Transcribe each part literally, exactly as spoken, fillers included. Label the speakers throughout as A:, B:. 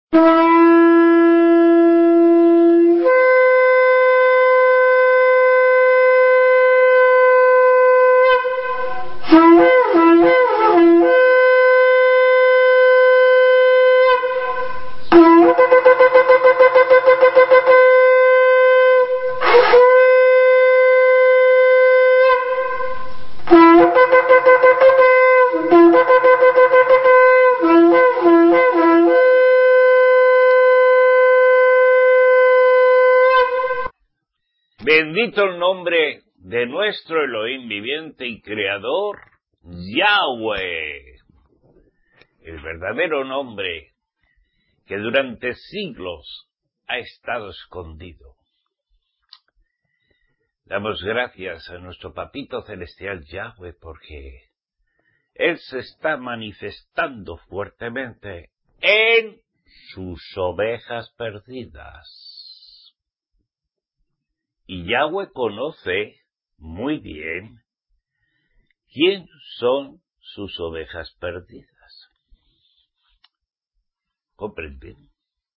A: Bendito el nombre de nuestro Elohim viviente y creador, Yahweh, el verdadero nombre que durante siglos ha estado escondido. Damos gracias a nuestro Papito Celestial Yahweh porque Él se está manifestando fuertemente en sus ovejas perdidas. Y Yahweh conoce muy bien quién son sus ovejas perdidas. ¿Comprenden?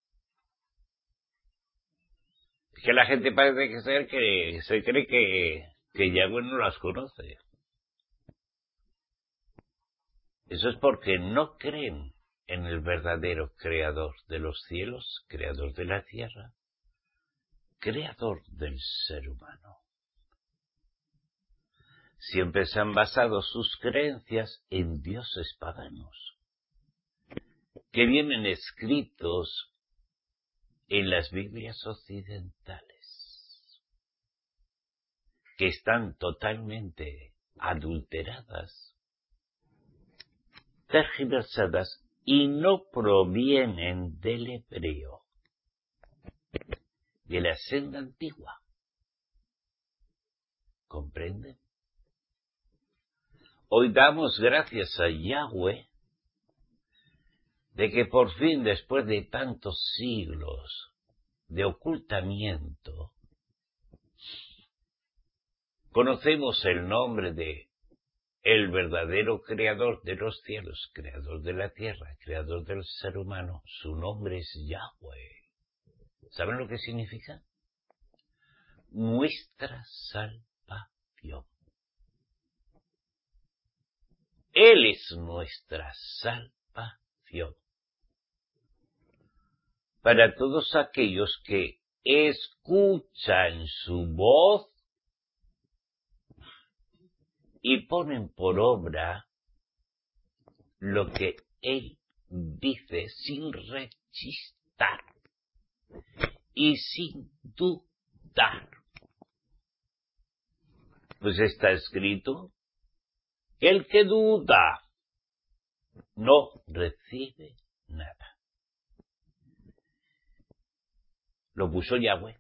A: Es que la gente parece ser que se cree que, que Yahweh no las conoce. Eso es porque no creen en el verdadero creador de los cielos, creador de la tierra, creador del ser humano. Siempre se han basado sus creencias en dioses paganos, que vienen escritos en las Biblias occidentales, que están totalmente adulteradas, tergiversadas y no provienen del hebreo, de la senda antigua. ¿Comprenden? Hoy damos gracias a Yahweh de que por fin, después de tantos siglos de ocultamiento, conocemos el nombre de el verdadero creador de los cielos, creador de la tierra, creador del ser humano. Su nombre es Yahweh. ¿Saben lo que significa? Nuestra salvación. Él es nuestra salvación. Para todos aquellos que escuchan su voz y ponen por obra lo que Él dice sin rechistar y sin dudar. Pues está escrito que el que duda no recibe nada. Lo puso Yahweh.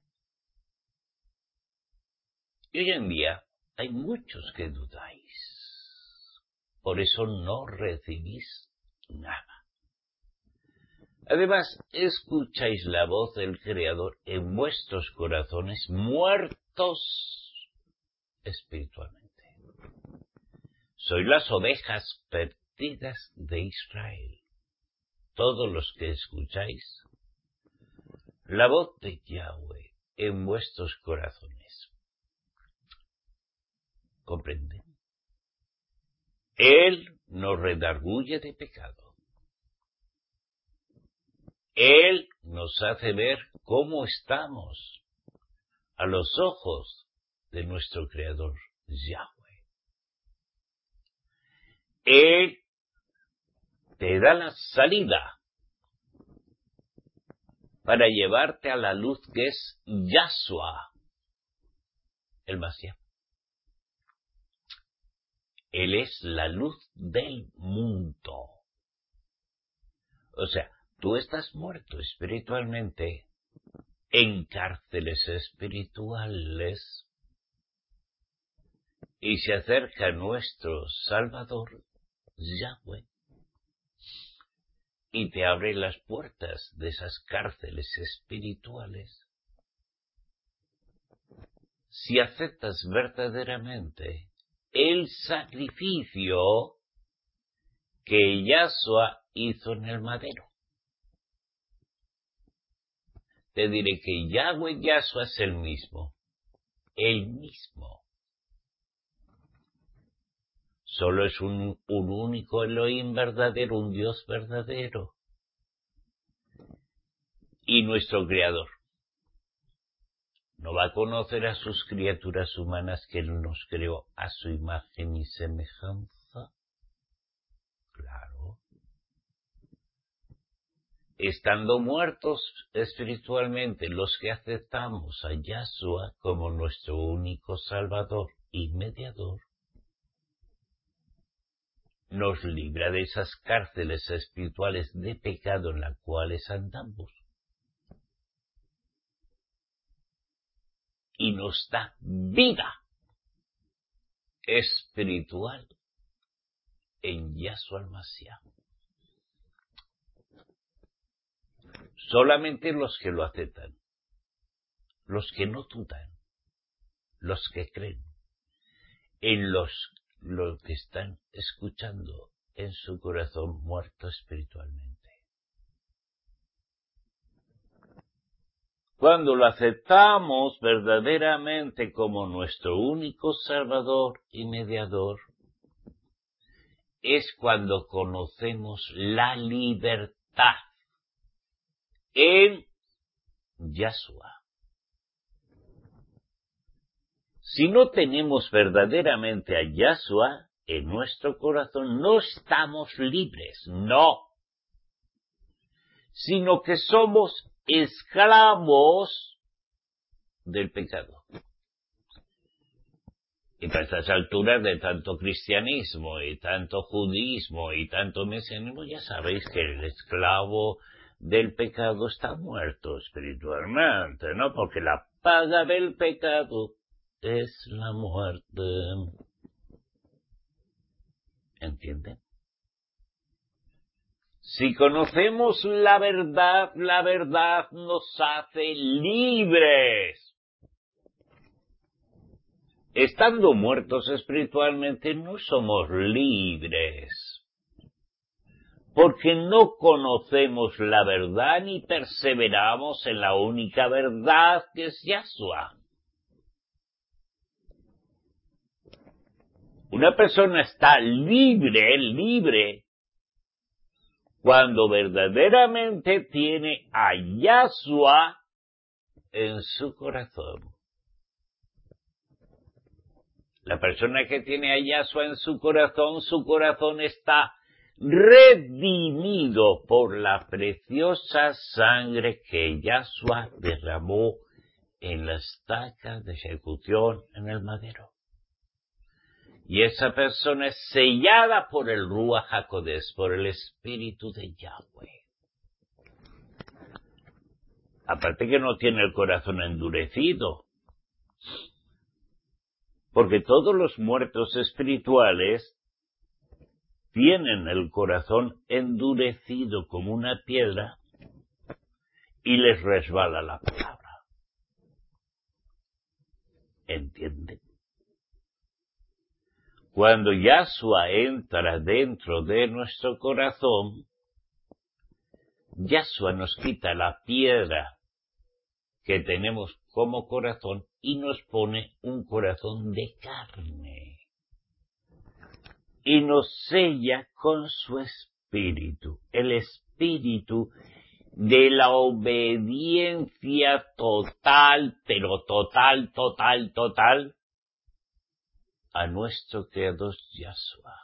A: Y hoy en día hay muchos que dudáis. Por eso no recibís nada. Además, escucháis la voz del Creador en vuestros corazones muertos espiritualmente. Sois las ovejas perdidas de Israel. Todos los que escucháis la voz de Yahweh en vuestros corazones. ¿Comprenden? Él nos redarguye de pecado. Él nos hace ver cómo estamos a los ojos de nuestro Creador, Yahweh. Él te da la salida para llevarte a la luz que es Yahshua, el Mashiach. Él es la luz del mundo. O sea, tú estás muerto espiritualmente en cárceles espirituales y se acerca nuestro Salvador, Yahweh, y te abre las puertas de esas cárceles espirituales. Si aceptas verdaderamente el sacrificio que Yahshua hizo en el madero. te diré que Yahweh Yahshua es el mismo. El mismo. Solo es un, un único Elohim verdadero, un Dios verdadero. Y nuestro Creador no va a conocer a sus criaturas humanas que Él nos creó a su imagen y semejanza. Claro. Estando muertos espiritualmente, los que aceptamos a Yahshua como nuestro único Salvador y Mediador, nos libra de esas cárceles espirituales de pecado en las cuales andamos. Y nos da vida espiritual en Yahshua al-Mashiach. Solamente los que lo aceptan, los que no dudan, los que creen, en los, los que están escuchando en su corazón muerto espiritualmente. Cuando lo aceptamos verdaderamente como nuestro único Salvador y Mediador, es cuando conocemos la libertad en Yahshua. Si no tenemos verdaderamente a Yahshua en nuestro corazón, no estamos libres, no, sino que somos esclavos del pecado. Y para estas alturas de tanto cristianismo y tanto judaísmo y tanto mesianismo, ya sabéis que el esclavo del pecado está muerto espiritualmente, ¿no? Porque la paga del pecado es la muerte. ¿Entienden? Si conocemos la verdad, la verdad nos hace libres. Estando muertos espiritualmente no somos libres, porque no conocemos la verdad ni perseveramos en la única verdad que es Yahshua. Una persona está libre, libre, cuando verdaderamente tiene a Yahshua en su corazón. La persona que tiene a Yahshua en su corazón, su corazón está redimido por la preciosa sangre que Yahshua derramó en la estaca de ejecución en el madero. Y esa persona es sellada por el Ruach HaKodesh, por el Espíritu de Yahweh. Aparte que no tiene el corazón endurecido, porque todos los muertos espirituales tienen el corazón endurecido como una piedra y les resbala la palabra. ¿Entienden? Cuando Yahshua entra dentro de nuestro corazón, Yahshua nos quita la piedra que tenemos como corazón y nos pone un corazón de carne. Y nos sella con su espíritu, el espíritu de la obediencia total, pero total, total, total, a nuestro Creador Yahshua.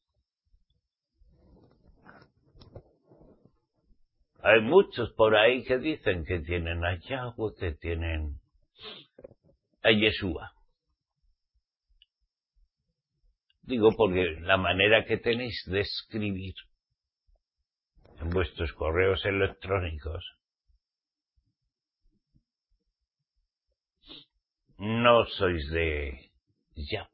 A: Hay muchos por ahí que dicen que tienen a Yahweh, que tienen a Yeshua. Digo porque la manera que tenéis de escribir en vuestros correos electrónicos no sois de Yahweh.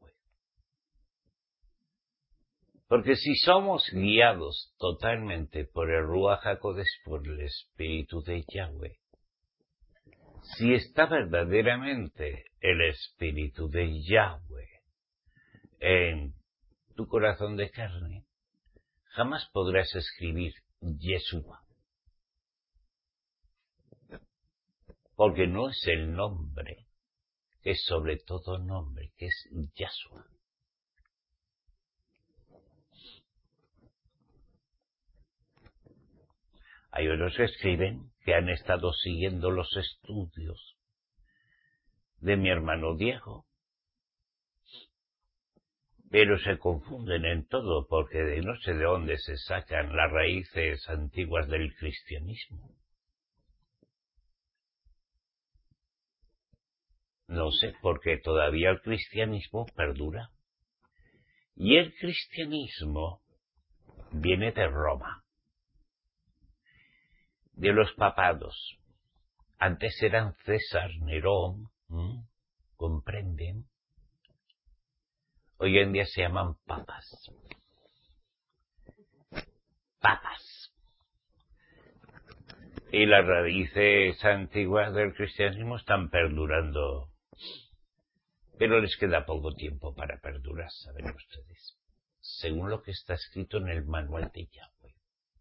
A: Porque si somos guiados totalmente por el Ruach HaKodesh, por el Espíritu de Yahweh, si está verdaderamente el Espíritu de Yahweh en tu corazón de carne, jamás podrás escribir Yeshua. porque no es el nombre, que es sobre todo nombre, que es Yahshua. Hay otros que escriben que han estado siguiendo los estudios de mi hermano Diego, pero se confunden en todo porque de no sé de dónde se sacan las raíces antiguas del cristianismo. No sé, porque todavía el cristianismo perdura. Y el cristianismo viene de Roma, de los papados. Antes eran César, Nerón, ¿m? ¿Comprenden? Hoy en día se llaman papas. Papas. Y las raíces antiguas del cristianismo están perdurando. Pero les queda poco tiempo para perdurar, saben ustedes. Según lo que está escrito en el manual de Yahweh.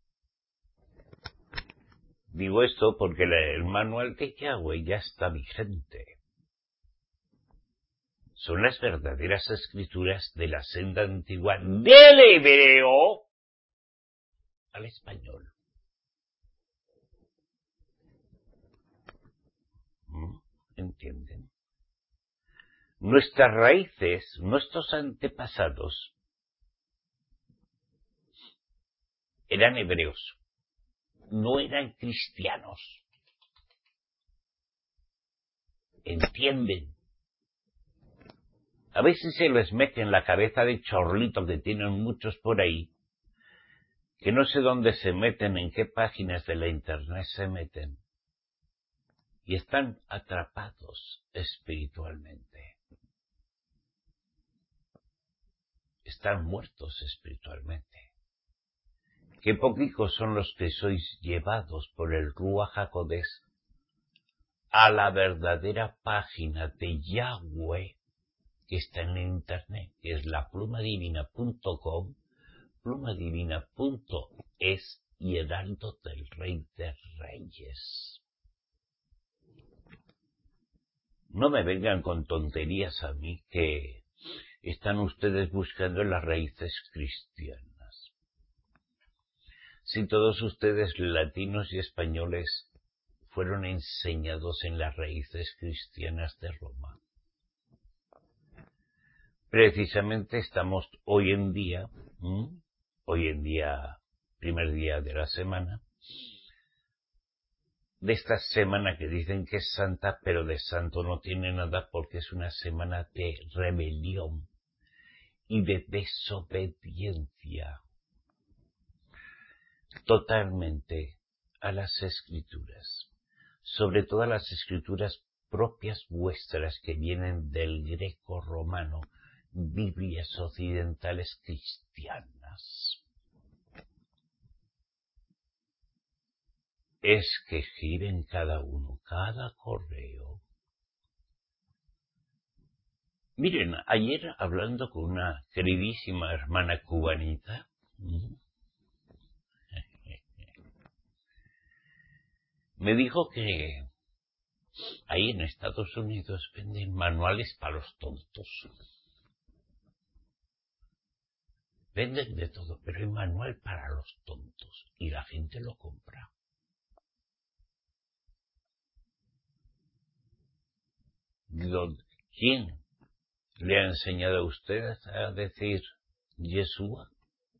A: Digo esto porque el manual de Yahweh ya está vigente. Son las verdaderas escrituras de la senda antigua del hebreo al español. ¿Mm? ¿Entienden? Nuestras raíces, nuestros antepasados, eran hebreos, no eran cristianos. ¿Entienden? A veces se les mete en la cabeza de chorlito que tienen muchos por ahí, que no sé dónde se meten, en qué páginas de la internet se meten, y están atrapados espiritualmente. Están muertos espiritualmente. Qué poquitos son los que sois llevados por el Ruach HaKodesh a la verdadera página de Yahweh que está en la internet, que es la plumadivina punto com, plumadivina punto es y Heraldo del Rey de Reyes. No me vengan con tonterías a mí que están ustedes buscando las raíces cristianas. Si todos ustedes, latinos y españoles, fueron enseñados en las raíces cristianas de Roma. Precisamente estamos hoy en día, ¿m? hoy en día, primer día de la semana, de esta semana que dicen que es santa, pero de santo no tiene nada porque es una semana de rebelión y de desobediencia totalmente a las escrituras, sobre todo a las escrituras propias vuestras que vienen del greco-romano, Biblias occidentales cristianas. Es que giren cada uno, cada correo. Miren, ayer hablando con una queridísima hermana cubanita, me dijo que ahí en Estados Unidos venden manuales para los tontos. Venden de todo, pero hay manual para los tontos y la gente lo compra. ¿Quién le ha enseñado a usted a decir Yeshua?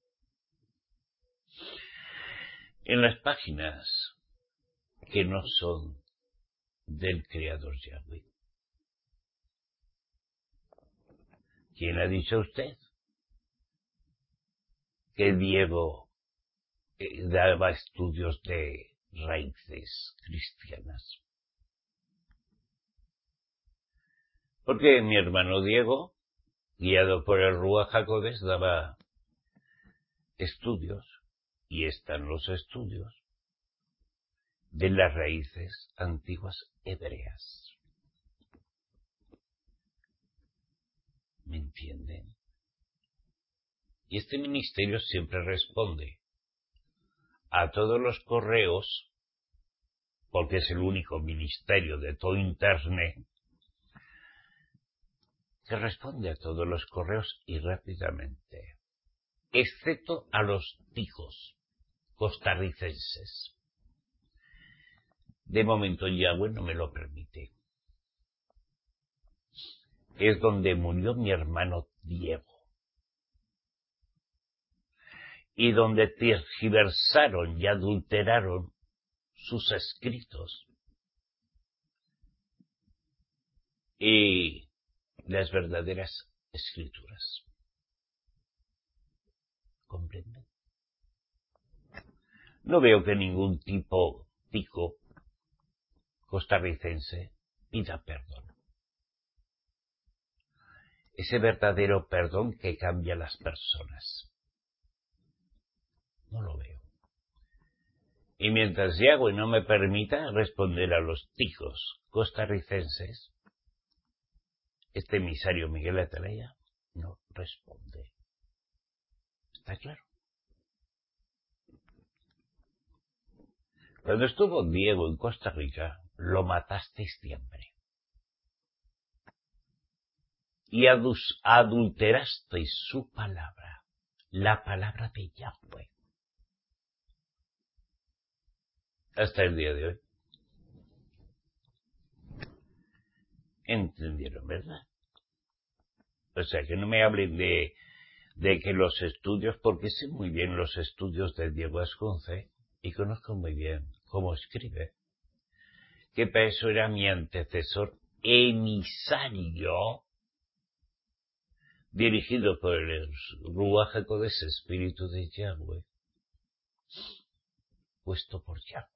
A: En las páginas que no son del Creador Yahweh. ¿Quién le ha dicho a usted que Diego eh, daba estudios de raíces cristianas? Porque mi hermano Diego, guiado por el Ruach HaKodesh, daba estudios, y están los estudios, de las raíces antiguas hebreas. ¿Me entienden? Y este ministerio siempre responde a todos los correos porque es el único ministerio de todo Internet que responde a todos los correos y rápidamente, excepto a los ticos costarricenses. De momento Yahweh no me lo permite. Es donde murió mi hermano Diego. Y donde tergiversaron y adulteraron sus escritos. Y las verdaderas escrituras. ¿Comprenden? No veo que ningún tipo tico costarricense pida perdón. Ese verdadero perdón que cambia a las personas. No lo veo. Y mientras Yahweh no me permita responder a los ticos costarricenses, este emisario Miguel Atalaya no responde. ¿Está claro? Cuando estuvo Diego en Costa Rica, lo matasteis de hambre. Y adulterasteis su palabra, la palabra de Yahweh. Hasta el día de hoy. ¿Entendieron, verdad? O sea, que no me hablen de, de que los estudios, porque sé muy bien los estudios de Diego Ascunce, y conozco muy bien cómo escribe, que para eso era mi antecesor emisario, dirigido por el Ruach HaKodesh, espíritu de Yahweh, puesto por Yahweh.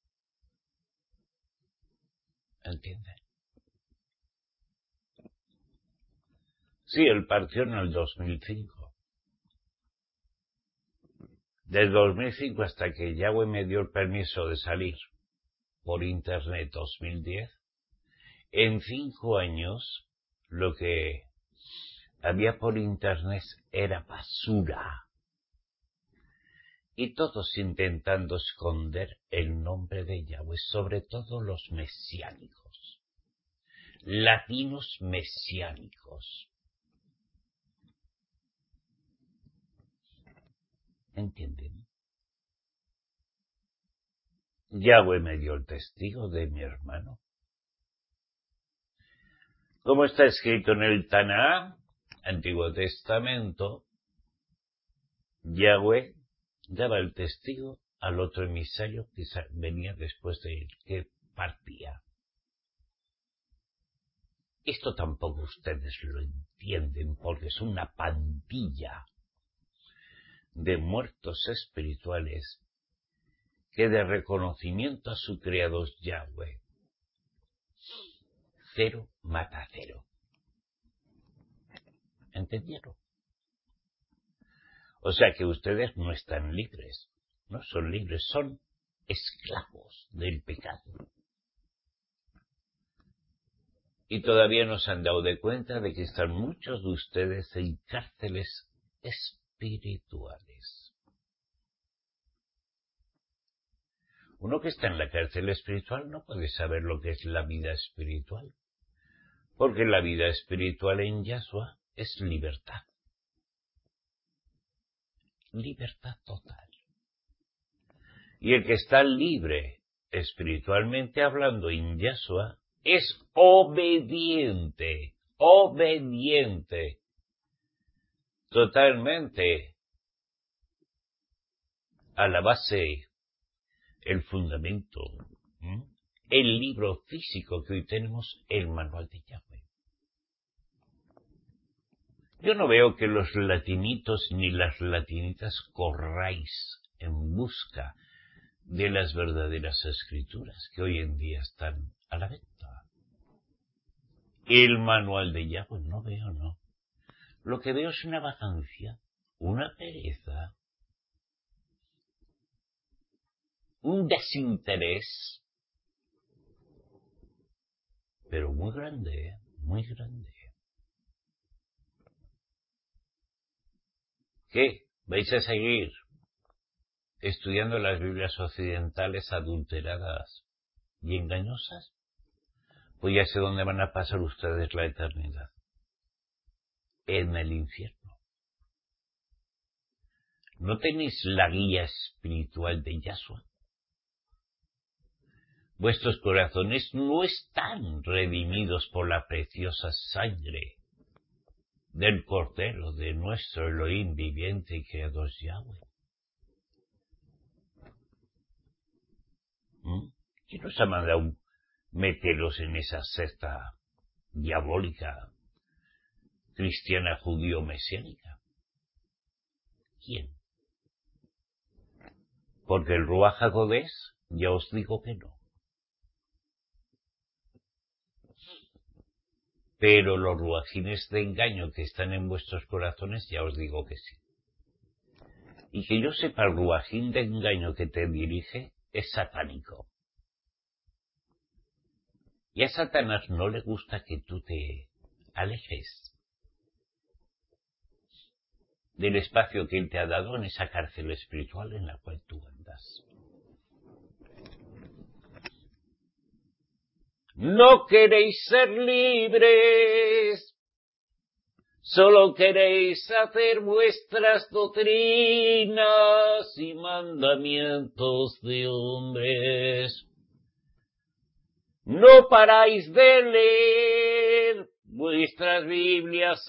A: ¿Entienden? Sí, él partió en el dos mil cinco. Del dos mil cinco hasta que Yahweh me dio el permiso de salir por internet dos mil diez, en cinco años lo que había por internet era basura. Y todos intentando esconder el nombre de Yahweh, sobre todo los mesiánicos, latinos mesiánicos. ¿Entienden? Yahweh me dio el testigo de mi hermano. Como está escrito en el Taná, Antiguo Testamento, Yahweh daba el testigo al otro emisario que venía después de él, que partía. Esto tampoco ustedes lo entienden porque es una pandilla de muertos espirituales que de reconocimiento a su creador Yahweh, cero mata cero. ¿Entendieron? O sea que ustedes no están libres, no son libres, son esclavos del pecado. Y todavía no se han dado de cuenta de que están muchos de ustedes en cárceles espirituales. Uno que está en la cárcel espiritual no puede saber lo que es la vida espiritual, porque la vida espiritual en Yahshua es libertad. Libertad total. Y el que está libre, espiritualmente hablando, en Yahshua, es obediente, obediente, totalmente a la base, el fundamento, ¿eh? El libro físico que hoy tenemos, el manual de Yahweh. Yo no veo que los latinitos ni las latinitas corráis en busca de las verdaderas escrituras que hoy en día están a la venta. El manual de Yahweh no veo, no. Lo que veo es una vacancia, una pereza, un desinterés, pero muy grande, muy grande. ¿Qué? ¿Vais a seguir estudiando las Biblias occidentales adulteradas y engañosas, pues ya sé dónde van a pasar ustedes la eternidad. En el infierno. ¿No tenéis la guía espiritual de Yahshua? Vuestros corazones no están redimidos por la preciosa sangre del Cordero de nuestro Elohim viviente y creador Yahweh. ¿Mm? ¿Quién os ha mandado meteros en esa secta diabólica cristiana judío-mesiánica? ¿Quién? Porque el Ruach HaKodesh, ya os digo que no. Pero los ruajines de engaño que están en vuestros corazones, ya os digo que sí. Y que yo sepa, el ruajín de engaño que te dirige es satánico. Y a Satanás no le gusta que tú te alejes del espacio que él te ha dado en esa cárcel espiritual en la cual tú andas. No queréis ser libres, solo queréis hacer vuestras doctrinas y mandamientos de hombres. No paráis de leer vuestras Biblias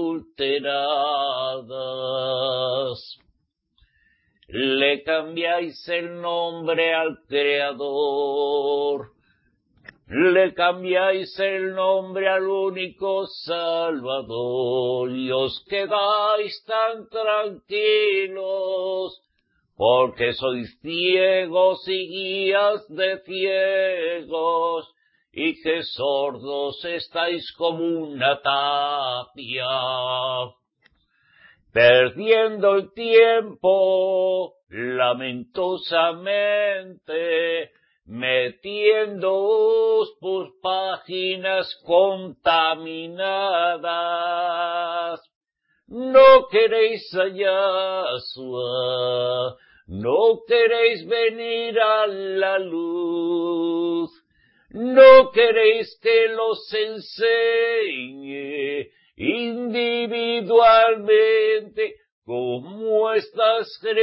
A: adulteradas. Le cambiáis el nombre al Creador. Le cambiáis el nombre al único Salvador y os quedáis tan tranquilos porque sois ciegos y guías de ciegos y que sordos estáis como una tapia, perdiendo el tiempo lamentosamente, metiéndoos por páginas contaminadas. No queréis a Yahshua, no queréis venir a la luz, no queréis que los enseñe individualmente como está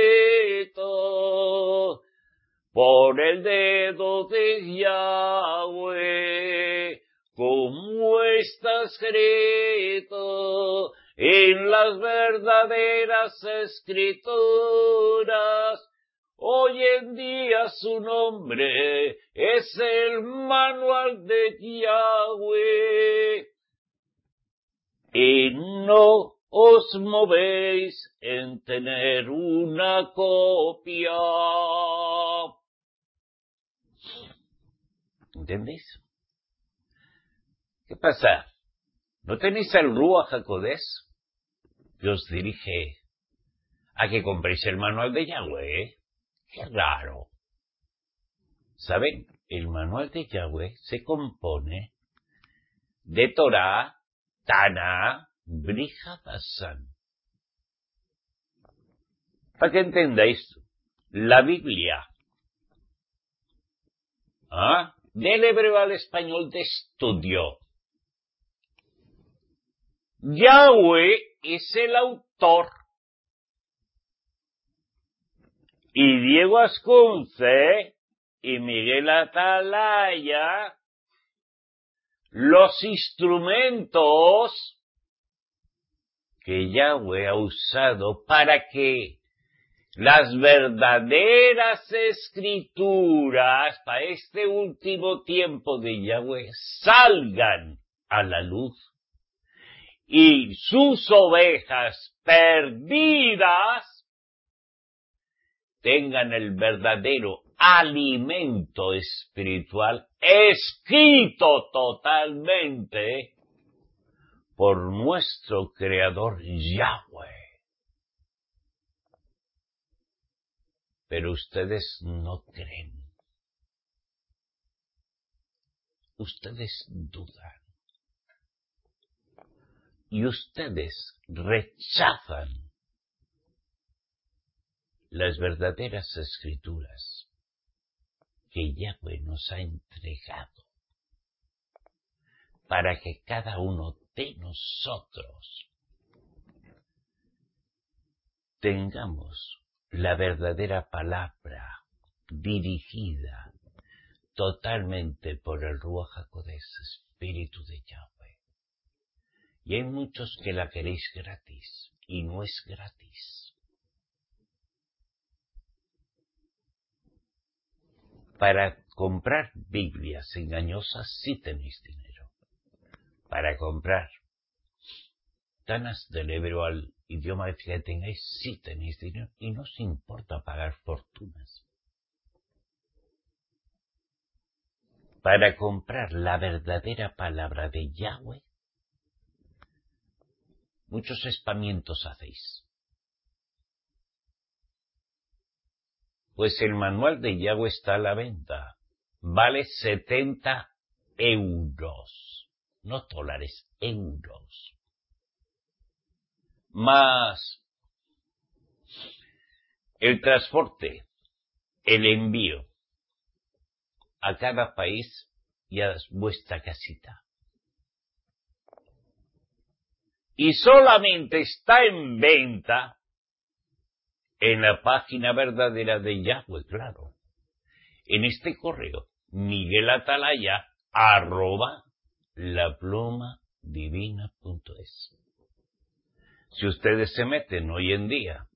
A: escrito por el dedo de Yahweh, como está escrito en las verdaderas escrituras. Hoy en día su nombre es el manual de Yahweh. Y no os movéis en tener una copia. ¿Entendéis? ¿Qué pasa? ¿No tenéis el Ruach HaKodesh que os dirige a que compréis el manual de Yahweh? ¿Eh? ¡Qué raro! ¿Saben? El manual de Yahweh se compone de Torah, Tana, Brija, Basán. Para que entendáis, la Biblia, ¿ah? Del hebreo al español de estudio. Yahweh es el autor. Y Diego Ascunce y Miguel Atalaya, los instrumentos que Yahweh ha usado para que las verdaderas escrituras para este último tiempo de Yahweh salgan a la luz y sus ovejas perdidas tengan el verdadero alimento espiritual escrito totalmente por nuestro Creador Yahweh. Pero ustedes no creen. Ustedes dudan. Y ustedes rechazan las verdaderas escrituras. que Yahweh nos ha entregado para que cada uno de nosotros tengamos la verdadera palabra dirigida totalmente por el Ruach HaKodesh, Espíritu de Yahweh. Y hay muchos que la queréis gratis, y no es gratis. Para comprar Biblias engañosas sí tenéis dinero. Para comprar Tanas del hebreo al idioma que tengáis sí tenéis dinero y no os importa pagar fortunas. Para comprar la verdadera palabra de Yahweh, muchos espamientos hacéis. Pues el manual de Yahweh está a la venta. Vale setenta euros. No dólares, euros. Más el transporte, el envío a cada país y a vuestra casita. Y solamente está en venta en la página verdadera de Yahweh, claro. En este correo, miguelatalaya, arroba, laplumadivina.es. Si ustedes se meten hoy en día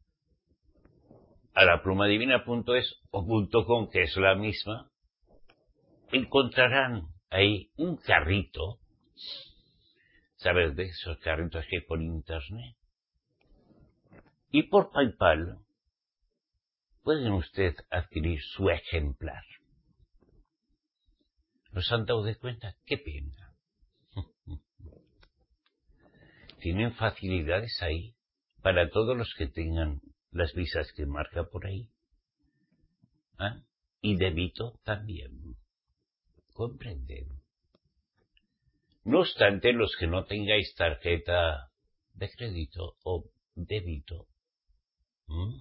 A: a laplumadivina.es o .com, que es la misma, encontrarán ahí un carrito, ¿sabes? De esos carritos que hay por internet. Y por PayPal pueden ustedes adquirir su ejemplar. ¿Nos han dado de cuenta? ¡Qué pena! Tienen facilidades ahí para todos los que tengan las visas que marca por ahí. ¿Ah? Y débito también. ¿Comprenden? No obstante, los que no tengáis tarjeta de crédito o débito, ¿Mm?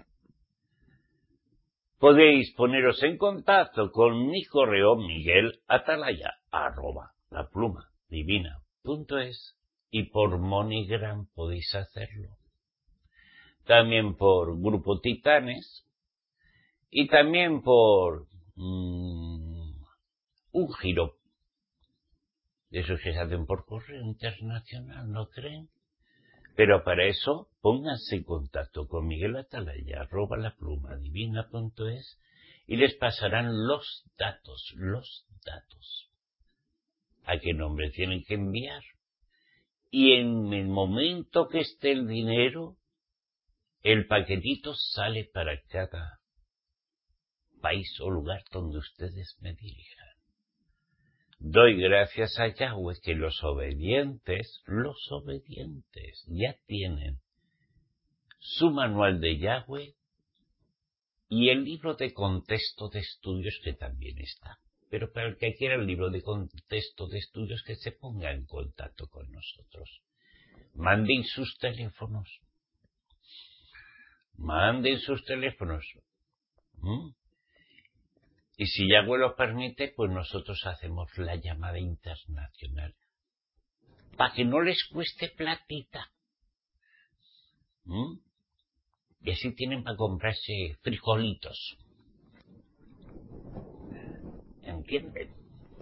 A: podéis poneros en contacto con mi correo miguelatalaya, arroba, laplumadivina.es, y por MoneyGram podéis hacerlo. También por Grupo Titanes y también por mmm, un giro de esos que se hacen por correo internacional, ¿no creen? Pero para eso pónganse en contacto con miguelatalaya, arroba laplumadivina.es, y les pasarán los datos, los datos. ¿A qué nombre tienen que enviar? Y en el momento que esté el dinero, el paquetito sale para cada país o lugar donde ustedes me dirijan. Doy gracias a Yahweh que los obedientes, los obedientes ya tienen su manual de Yahweh y el libro de contexto de estudios que también está. Pero para el que quiera el libro de contexto de estudios, que se ponga en contacto con nosotros. Manden sus teléfonos. Manden sus teléfonos. ¿Mm? Y si Yahweh lo permite, pues nosotros hacemos la llamada internacional. Para que no les cueste platita. ¿Mm? Y así tienen para comprarse frijolitos. ¿Entienden?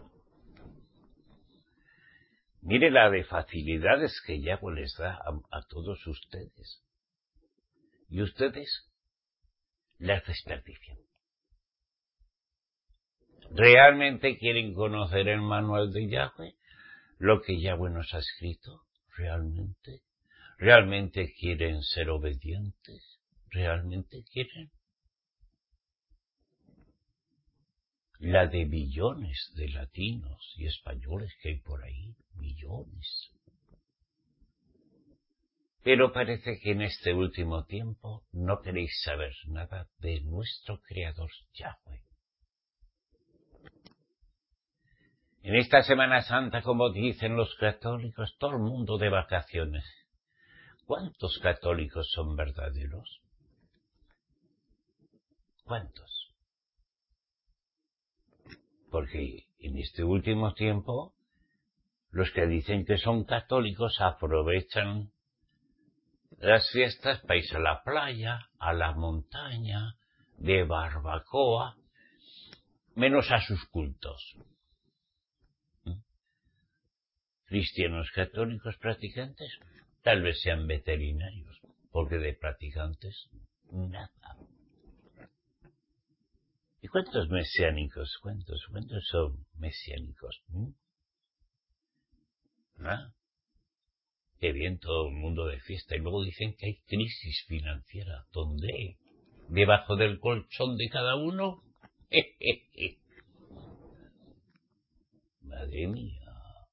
A: Mire la de facilidades que Yahweh les da a, a todos ustedes. Y ustedes las desperdician. ¿Realmente quieren conocer el manual de Yahweh? Lo que Yahweh nos ha escrito. ¿Realmente? ¿Realmente quieren ser obedientes? ¿Realmente quieren? La de billones de latinos y españoles que hay por ahí. Millones. Pero parece que en este último tiempo no queréis saber nada de nuestro Creador Yahweh. En esta Semana Santa, como dicen los católicos, todo el mundo de vacaciones. ¿Cuántos católicos son verdaderos? ¿Cuántos? Porque en este último tiempo, los que dicen que son católicos aprovechan las fiestas para irse a la playa, a la montaña, de barbacoa, menos a sus cultos. ¿Mm? Cristianos católicos practicantes, tal vez sean veterinarios, porque de practicantes, nada. ¿Y cuántos mesiánicos? ¿Cuántos? ¿Cuántos son mesiánicos? ¿Mm? ¿Ah? Qué bien todo el mundo de fiesta. Y luego dicen que hay crisis financiera. ¿Dónde? ¿Debajo del colchón de cada uno? Madre mía.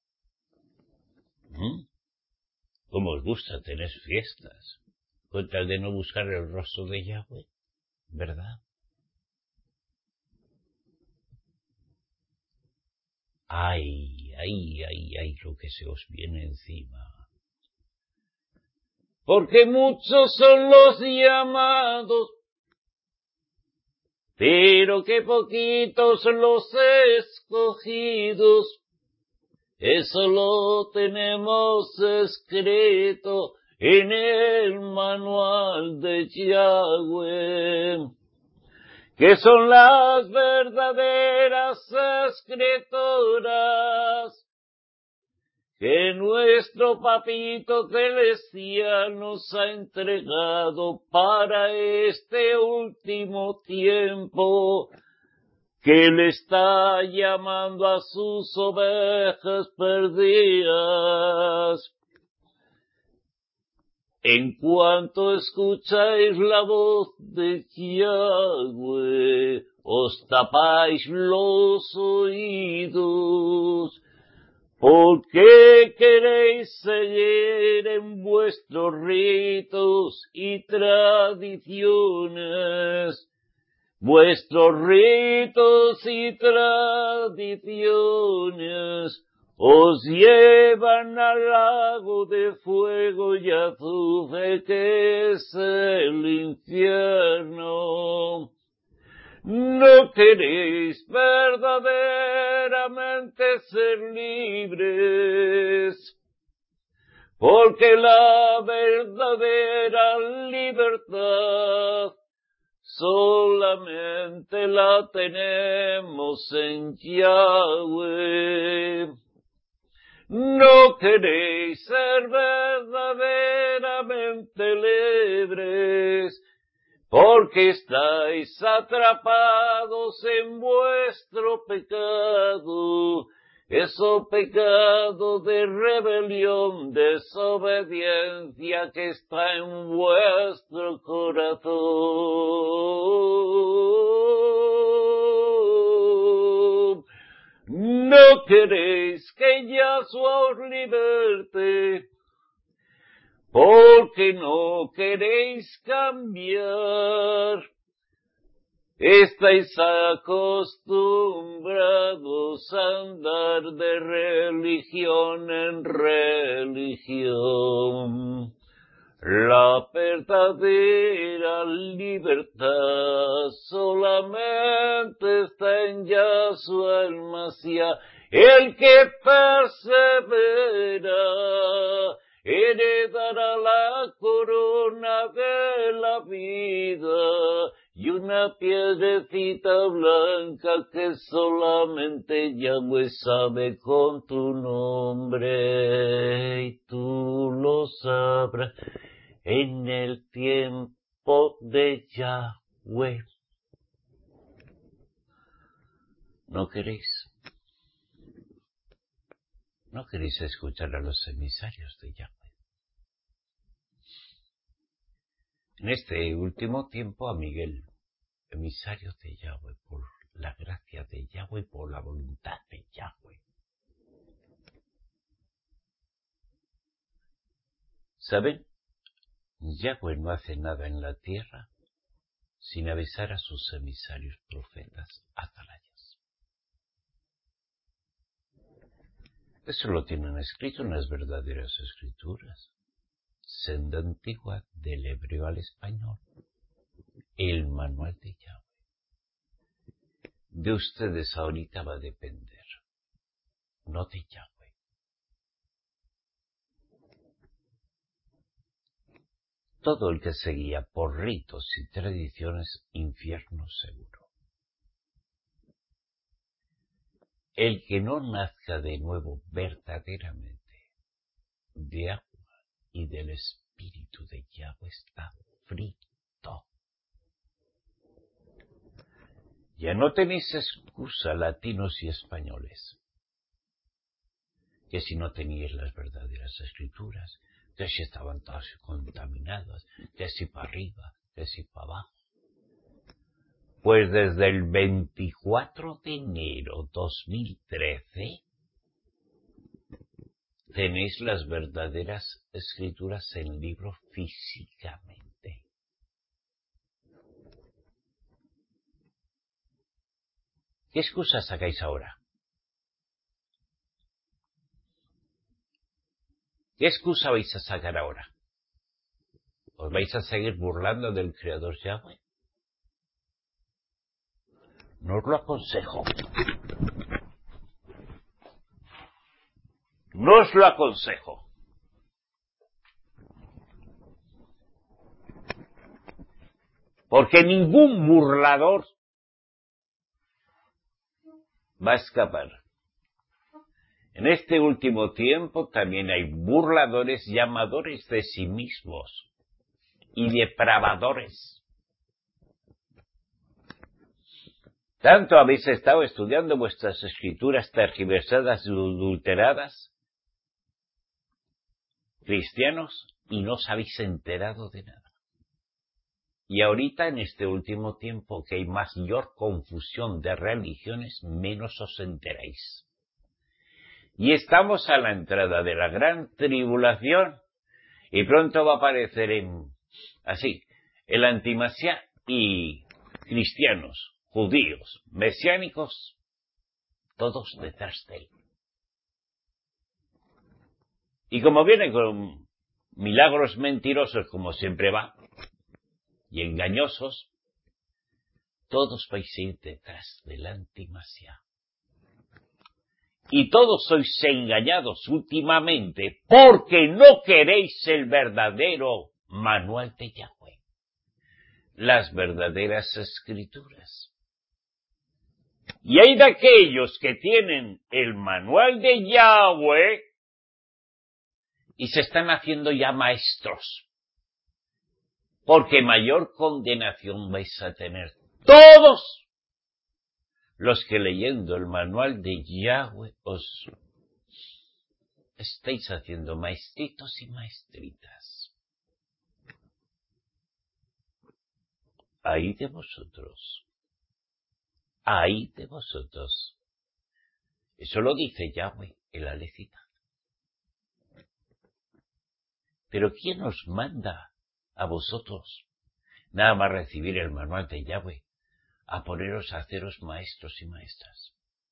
A: ¿Mm? ¿Cómo os gusta tener fiestas? Con tal de no buscar el rostro de Yahweh, ¿verdad? Ay, ay, ay, ay, lo que se os viene encima. Porque muchos son los llamados, pero que poquitos son los escogidos. Eso lo tenemos escrito en el manual de Yahweh, que son las verdaderas escrituras que nuestro Papito Celestial nos ha entregado para este último tiempo, que Él está llamando a sus ovejas perdidas. En cuanto escucháis la voz de Yahweh, os tapáis los oídos. ¿Por qué queréis seguir en vuestros ritos y tradiciones? Vuestros ritos y tradiciones os llevan al lago de fuego y azufre que es el infierno. ¿No queréis verdaderamente ser libres? Porque la verdadera libertad solamente la tenemos en Yahweh. ¿No queréis ser verdaderamente libres? Porque estáis atrapados en vuestro pecado, eso pecado de rebelión, desobediencia que está en vuestro corazón. ¿No queréis que Yahshua os liberte? Porque no queréis cambiar. Estáis acostumbrados a andar de religión en religión. La verdadera libertad solamente está en Yahshua el Mashiach, el que persevera. Heredará la corona de la vida y una piedrecita blanca que solamente Yahweh sabe con tu nombre, y tú lo sabrás en el tiempo de Yahweh. ¿No queréis? ¿No queréis escuchar a los emisarios de Yahweh? En este último tiempo a Miguel, emisario de Yahweh, por la gracia de Yahweh, por la voluntad de Yahweh. ¿Saben? Yahweh no hace nada en la tierra sin avisar a sus emisarios profetas atalayas. Eso lo tienen escrito en las verdaderas escrituras. Senda antigua del hebreo al español. El manual de Yahweh. de ustedes ahorita va a depender, no de Yahweh. Todo el que seguía por ritos y tradiciones, infierno seguro. El que no nazca de nuevo verdaderamente de agua y del espíritu de Yahweh está frito. Ya no tenéis excusa, latinos y españoles, que si no teníais las verdaderas escrituras, que si estaban todas contaminadas, que si para arriba, que si para abajo. Pues desde el veinticuatro de enero dos mil trece tenéis las verdaderas escrituras en libro físicamente. ¿Qué excusa sacáis ahora? ¿Qué excusa vais a sacar ahora? ¿Os vais a seguir burlando del Creador Yahweh? No os lo aconsejo. No os lo aconsejo. Porque ningún burlador va a escapar. En este último tiempo también hay burladores y amadores de sí mismos y depravadores. Tanto habéis estado estudiando vuestras escrituras tergiversadas y adulteradas, cristianos, y no os habéis enterado de nada. Y ahorita, en este último tiempo, que hay mayor confusión de religiones, menos os enteráis. Y estamos a la entrada de la gran tribulación, y pronto va a aparecer en, así, el antimasía y cristianos, judíos, mesiánicos, todos detrás de él. Y como viene con milagros mentirosos, como siempre va, y engañosos, todos vais a ir detrás del antimasía. Y todos sois engañados últimamente porque no queréis el verdadero manual de Yahweh, las verdaderas escrituras. Y hay de aquellos que tienen el manual de Yahweh y se están haciendo ya maestros, porque mayor condenación vais a tener todos los que leyendo el manual de Yahweh os estáis haciendo maestritos y maestritas. Ay de vosotros, ay de vosotros. Eso lo dice Yahweh en la lecita. Pero ¿quién os manda a vosotros, nada más recibir el manual de Yahweh, a poneros a haceros maestros y maestras?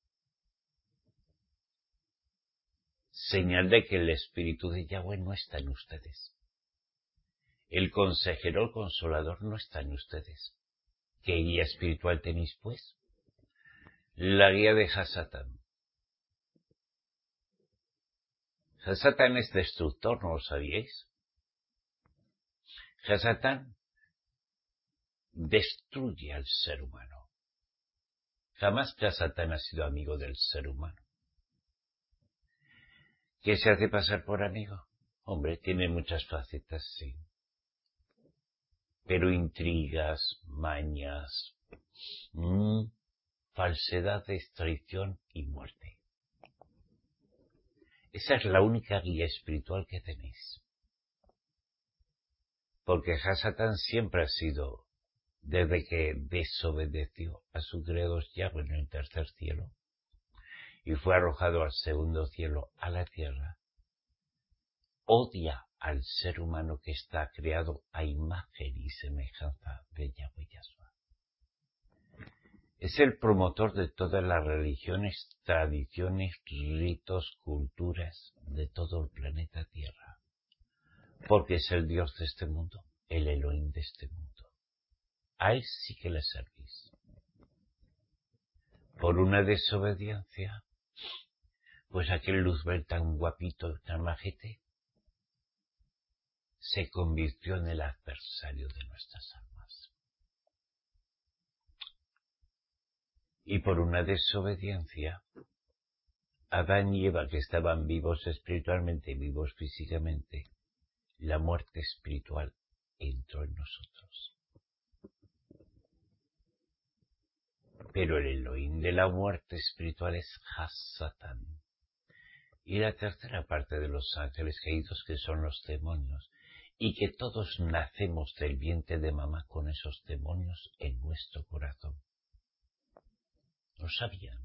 A: Señal de que el Espíritu de Yahweh no está en ustedes. El consejero, el consolador no está en ustedes. ¿Qué guía espiritual tenéis, pues? La guía de Hasatán. Hasatán es destructor, ¿no lo sabíais? Hasatán destruye al ser humano. Jamás Hasatán ha sido amigo del ser humano. ¿Qué se hace pasar por amigo? Hombre, tiene muchas facetas, sí. Pero intrigas, mañas, mmm, falsedades, traición y muerte. Esa es la única guía espiritual que tenéis. Porque Hasatán siempre ha sido, desde que desobedeció a su creador Yahweh en el tercer cielo, y fue arrojado al segundo cielo, a la tierra, odia al ser humano que está creado a imagen y semejanza de Yahweh Yahshua. Es el promotor de todas las religiones, tradiciones, ritos, culturas de todo el planeta Tierra. Porque es el Dios de este mundo, el Elohim de este mundo. A él sí que le servís. por una desobediencia, pues aquel Luzbel tan guapito, tan majete, se convirtió en el adversario de nuestras almas. Y por una desobediencia, Adán y Eva, que estaban vivos espiritualmente y vivos físicamente, la muerte espiritual entró en nosotros. Pero el Elohim de la muerte espiritual es Hasatán. Y la tercera parte de los ángeles caídos, que son los demonios, y que todos nacemos del vientre de mamá con esos demonios en nuestro corazón. ¿Lo sabían?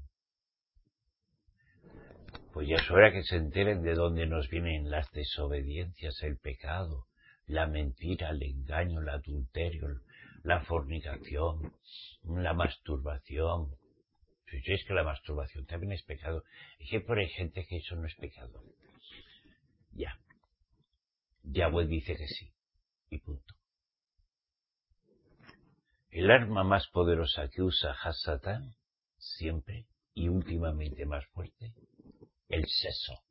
A: Pues ya es hora que se enteren de dónde nos vienen las desobediencias, el pecado, la mentira, el engaño, el adulterio, la fornicación, la masturbación. Si es que la masturbación también es pecado. Es que por hay gente que eso no es pecado. Ya. Yahweh dice que sí. Y punto. El arma más poderosa que usa Hasatán, siempre y últimamente más fuerte, el sexo.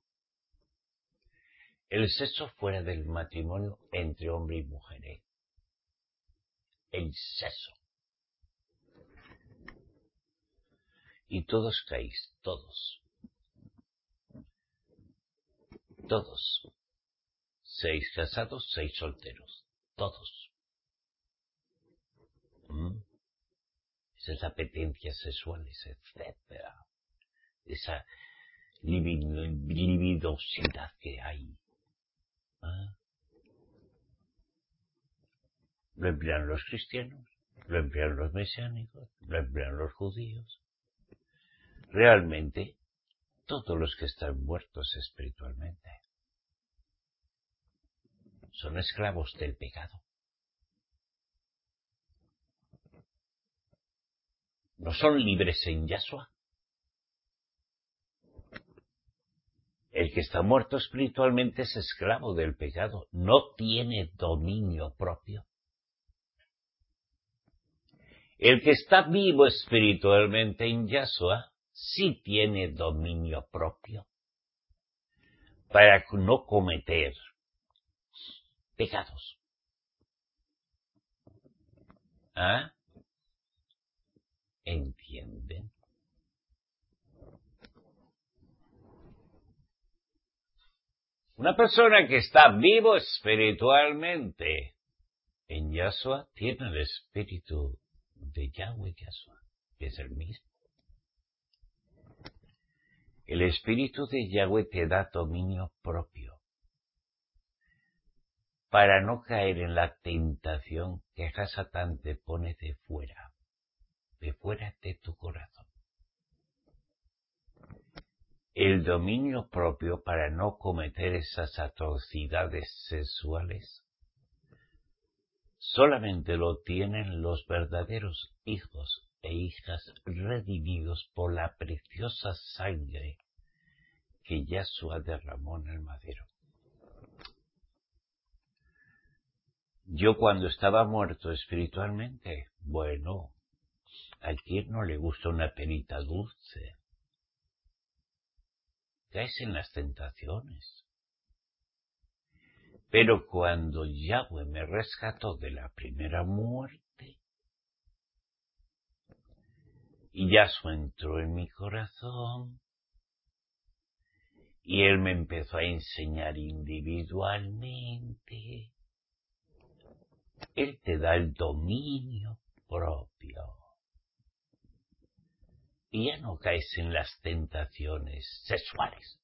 A: El sexo fuera del matrimonio entre hombre y mujer. ¿eh? El sexo. Y todos caéis, todos. Todos. Seis casados, seis solteros. Todos. ¿Mm? Esas apetencias sexuales, etcétera. Esa libidosidad que hay. ¿Ah? Lo emplean los cristianos, lo emplean los mesiánicos, lo emplean los judíos. Realmente, todos los que están muertos espiritualmente son esclavos del pecado. No son libres en Yahshua. El que está muerto espiritualmente es esclavo del pecado, no tiene dominio propio. El que está vivo espiritualmente en Yahshua sí tiene dominio propio para no cometer pecados. ¿Ah? ¿Entienden? Una persona que está vivo espiritualmente en Yahshua tiene el espíritu de Yahweh Yahshua, que es el mismo. El espíritu de Yahweh te da dominio propio para no caer en la tentación que Hasatán te pone de fuera, de fuera de tu corazón. El dominio propio para no cometer esas atrocidades sexuales solamente lo tienen los verdaderos hijos e hijas redimidos por la preciosa sangre que Yahshua derramó en el madero. Yo cuando estaba muerto espiritualmente, bueno, ¿a quién no le gusta una penita dulce? Caes en las tentaciones. Pero cuando Yahweh me rescató de la primera muerte, y Yahshua entró en mi corazón, y Él me empezó a enseñar individualmente, Él te da el dominio propio. Y ya no caes en las tentaciones sexuales.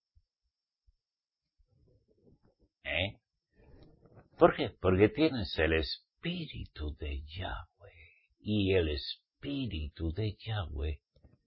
A: ¿Eh? ¿Por qué? Porque tienes el espíritu de Yahweh. Y el espíritu de Yahweh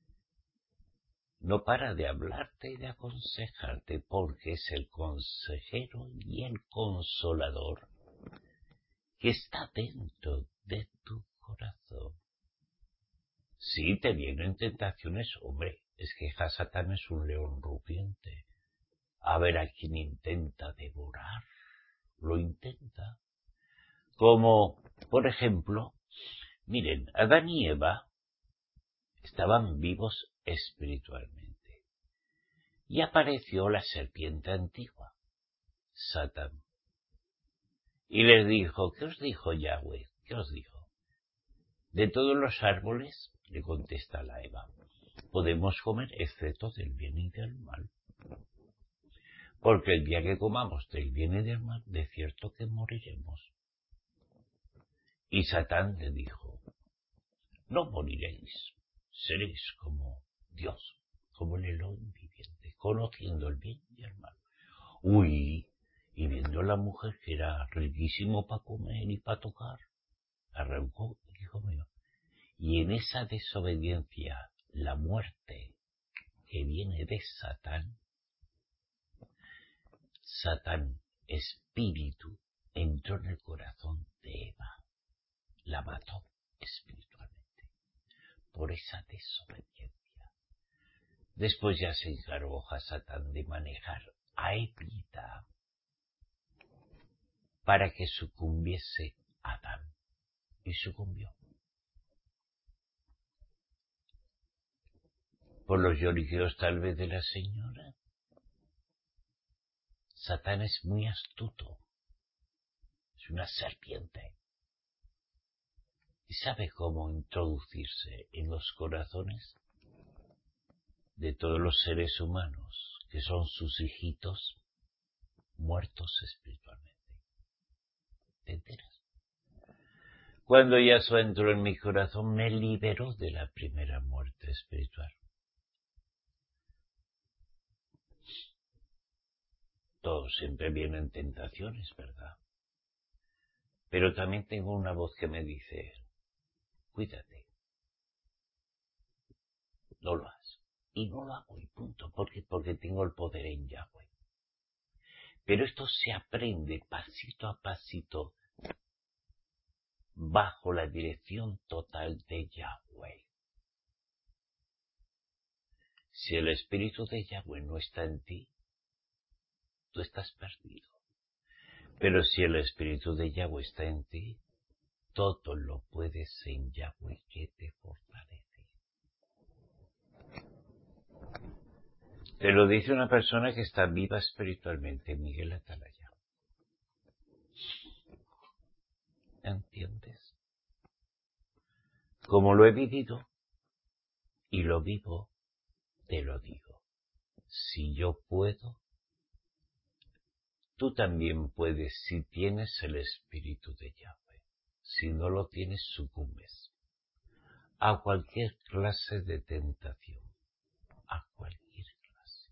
A: no para de hablarte y de aconsejarte, porque es el consejero y el consolador que está dentro de tu corazón. Sí, te vienen tentaciones, hombre, es que Hasatán es un león rugiente. A ver a quién intenta devorar. Lo intenta. Como, por ejemplo, miren, Adán y Eva estaban vivos espiritualmente. Y apareció la serpiente antigua, Satán. Y les dijo, ¿qué os dijo Yahweh? ¿Qué os dijo? De todos los árboles, le contesta la Eva, podemos comer excepto del bien y del mal. Porque el día que comamos del bien y del mal, de cierto que moriremos. Y Satán le dijo, no moriréis, seréis como Dios, como el Elohim viviente, conociendo el bien y el mal. Uy, y viendo a la mujer que era riquísimo para comer y para tocar, arrancó, hijo mío. Y en esa desobediencia, la muerte que viene de Satán, Satán, espíritu, entró en el corazón de Eva, la mató espiritualmente, por esa desobediencia. Después ya se encargó a Satán de manejar a Evita para que sucumbiese a Adán, y sucumbió. Por los lloriqueos tal vez de la señora. Satán es muy astuto, es una serpiente, y sabe cómo introducirse en los corazones de todos los seres humanos, que son sus hijitos muertos espiritualmente. ¿Te enteras? Cuando Yahshua entró en mi corazón, me liberó de la primera muerte espiritual. Todos siempre vienen tentaciones, ¿verdad? Pero también tengo una voz que me dice, cuídate, no lo hagas. Y no lo hago y punto, porque porque tengo el poder en Yahweh. Pero esto se aprende pasito a pasito bajo la dirección total de Yahweh. Si el Espíritu de Yahweh no está en ti, tú estás perdido. Pero si el Espíritu de Yahweh está en ti, todo lo puedes en Yahweh que te fortalece. Te lo dice una persona que está viva espiritualmente, Miguel Atalaya. ¿Entiendes? Como lo he vivido y lo vivo, te lo digo. Si yo puedo, tú también puedes si tienes el Espíritu de Yahweh. Si no lo tienes, sucumbes a cualquier clase de tentación, a cualquier clase.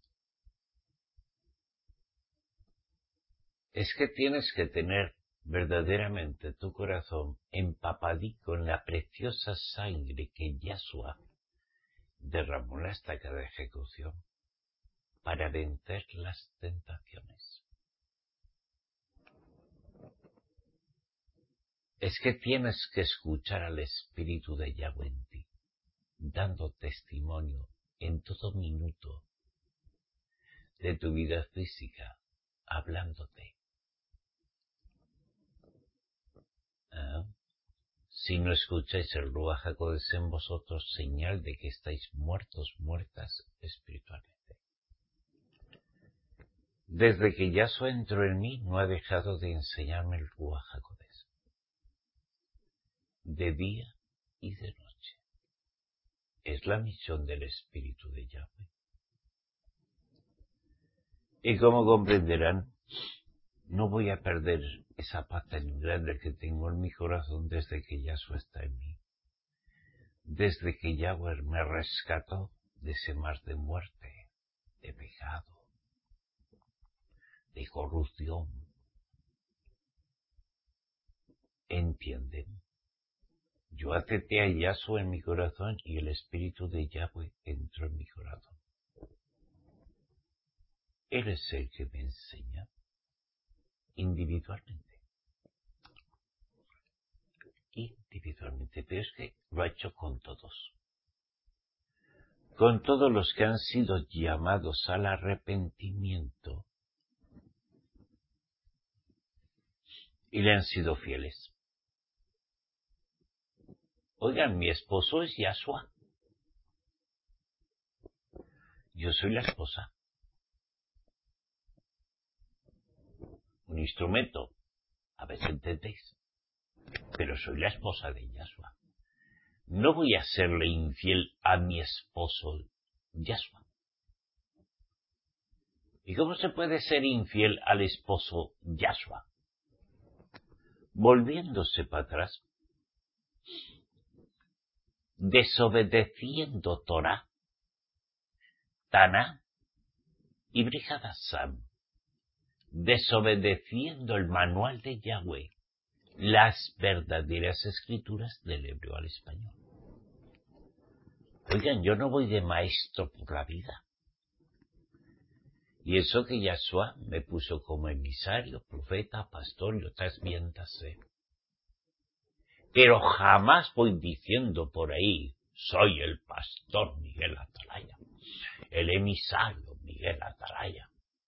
A: Es que tienes que tener verdaderamente tu corazón empapadico en la preciosa sangre que Yahshua derramó en la estaca de ejecución para vencer las tentaciones. Es que tienes que escuchar al Espíritu de Yahweh en ti, dando testimonio en todo minuto de tu vida física, hablándote. ¿Ah? Si no escucháis el Ruach HaKodesh en vosotros, señal de que estáis muertos, muertas espiritualmente. Desde que Yahshua entró en mí, no ha dejado de enseñarme el Ruach HaKodesh, de día y de noche. Es la misión del Espíritu de Yahweh. Y como comprenderán, no voy a perder esa paz tan grande que tengo en mi corazón desde que Yahshua está en mí. Desde que Yahweh me rescató de ese mar de muerte, de pecado, de corrupción. ¿Entienden? Yo acepté a Yahshua en mi corazón y el Espíritu de Yahweh entró en mi corazón. Él es el que me enseña individualmente. Individualmente, pero es que lo ha hecho con todos. Con todos los que han sido llamados al arrepentimiento y le han sido fieles. Oigan, mi esposo es Yahshua. Yo soy la esposa. Un instrumento. A ver si entendéis. Pero soy la esposa de Yahshua. No voy a serle infiel a mi esposo Yahshua. ¿Y cómo se puede ser infiel al esposo Yahshua? Volviéndose para atrás, desobedeciendo Torah, Taná y Brit Hadasham, desobedeciendo el manual de Yahweh, las verdaderas escrituras del hebreo al español. Oigan, yo no voy de maestro por la vida. Y eso que Yahshua me puso como emisario, profeta, pastor y otras vientas, ¿eh? Pero jamás voy diciendo por ahí, soy el pastor Miguel Atalaya, el emisario Miguel Atalaya.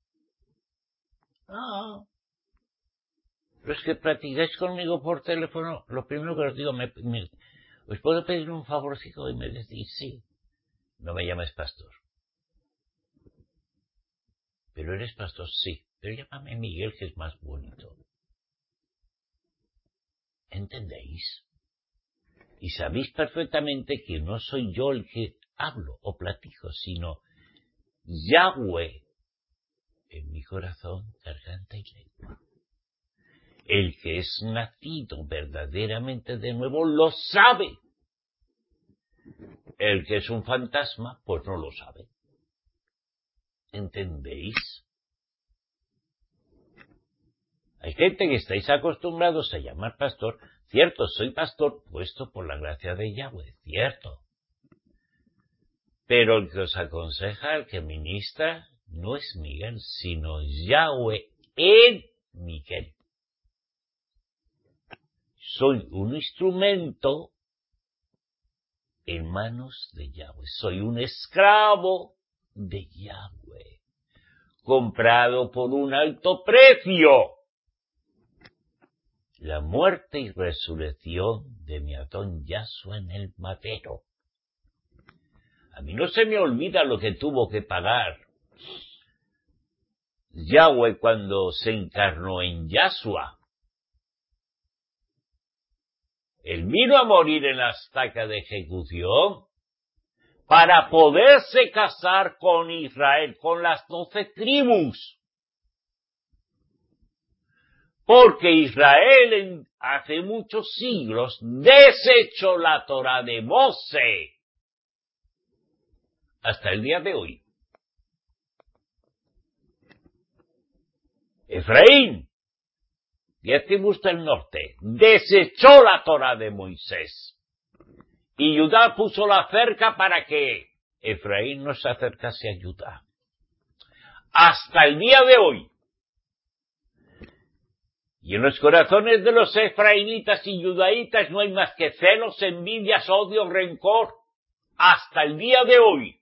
A: No. Los que practicáis conmigo por teléfono, lo primero que os digo, me, me, ¿os puedo pedir un favorcito? Y me decís, sí. No me llames pastor. ¿Pero eres pastor? Sí. Pero llámame Miguel, que es más bonito. ¿Entendéis? Y sabéis perfectamente que no soy yo el que hablo o platico, sino Yahweh en mi corazón, garganta y lengua. El que es nacido verdaderamente de nuevo lo sabe. El que es un fantasma, pues no lo sabe. ¿Entendéis? Hay gente que estáis acostumbrados a llamar pastor. Cierto, soy pastor puesto por la gracia de Yahweh, cierto. Pero el que os aconseja, el que ministra, no es Miguel, sino Yahweh en Miguel. Soy un instrumento en manos de Yahweh. Soy un esclavo de Yahweh, comprado por un alto precio. La muerte y resurrección de mi Adón Yahshua en el madero. A mí no se me olvida lo que tuvo que pagar Yahweh cuando se encarnó en Yahshua. Él vino a morir en la estaca de ejecución para poderse casar con Israel, con las doce tribus. Porque Israel en, hace muchos siglos desechó la Torá de Moshe hasta el día de hoy. Efraín, diez tribus del norte, desechó la Torá de Moisés. Y Judá puso la cerca para que Efraín no se acercase a Judá. Hasta el día de hoy. Y en los corazones de los efraínitas y judaítas no hay más que celos, envidias, odio, rencor. Hasta el día de hoy.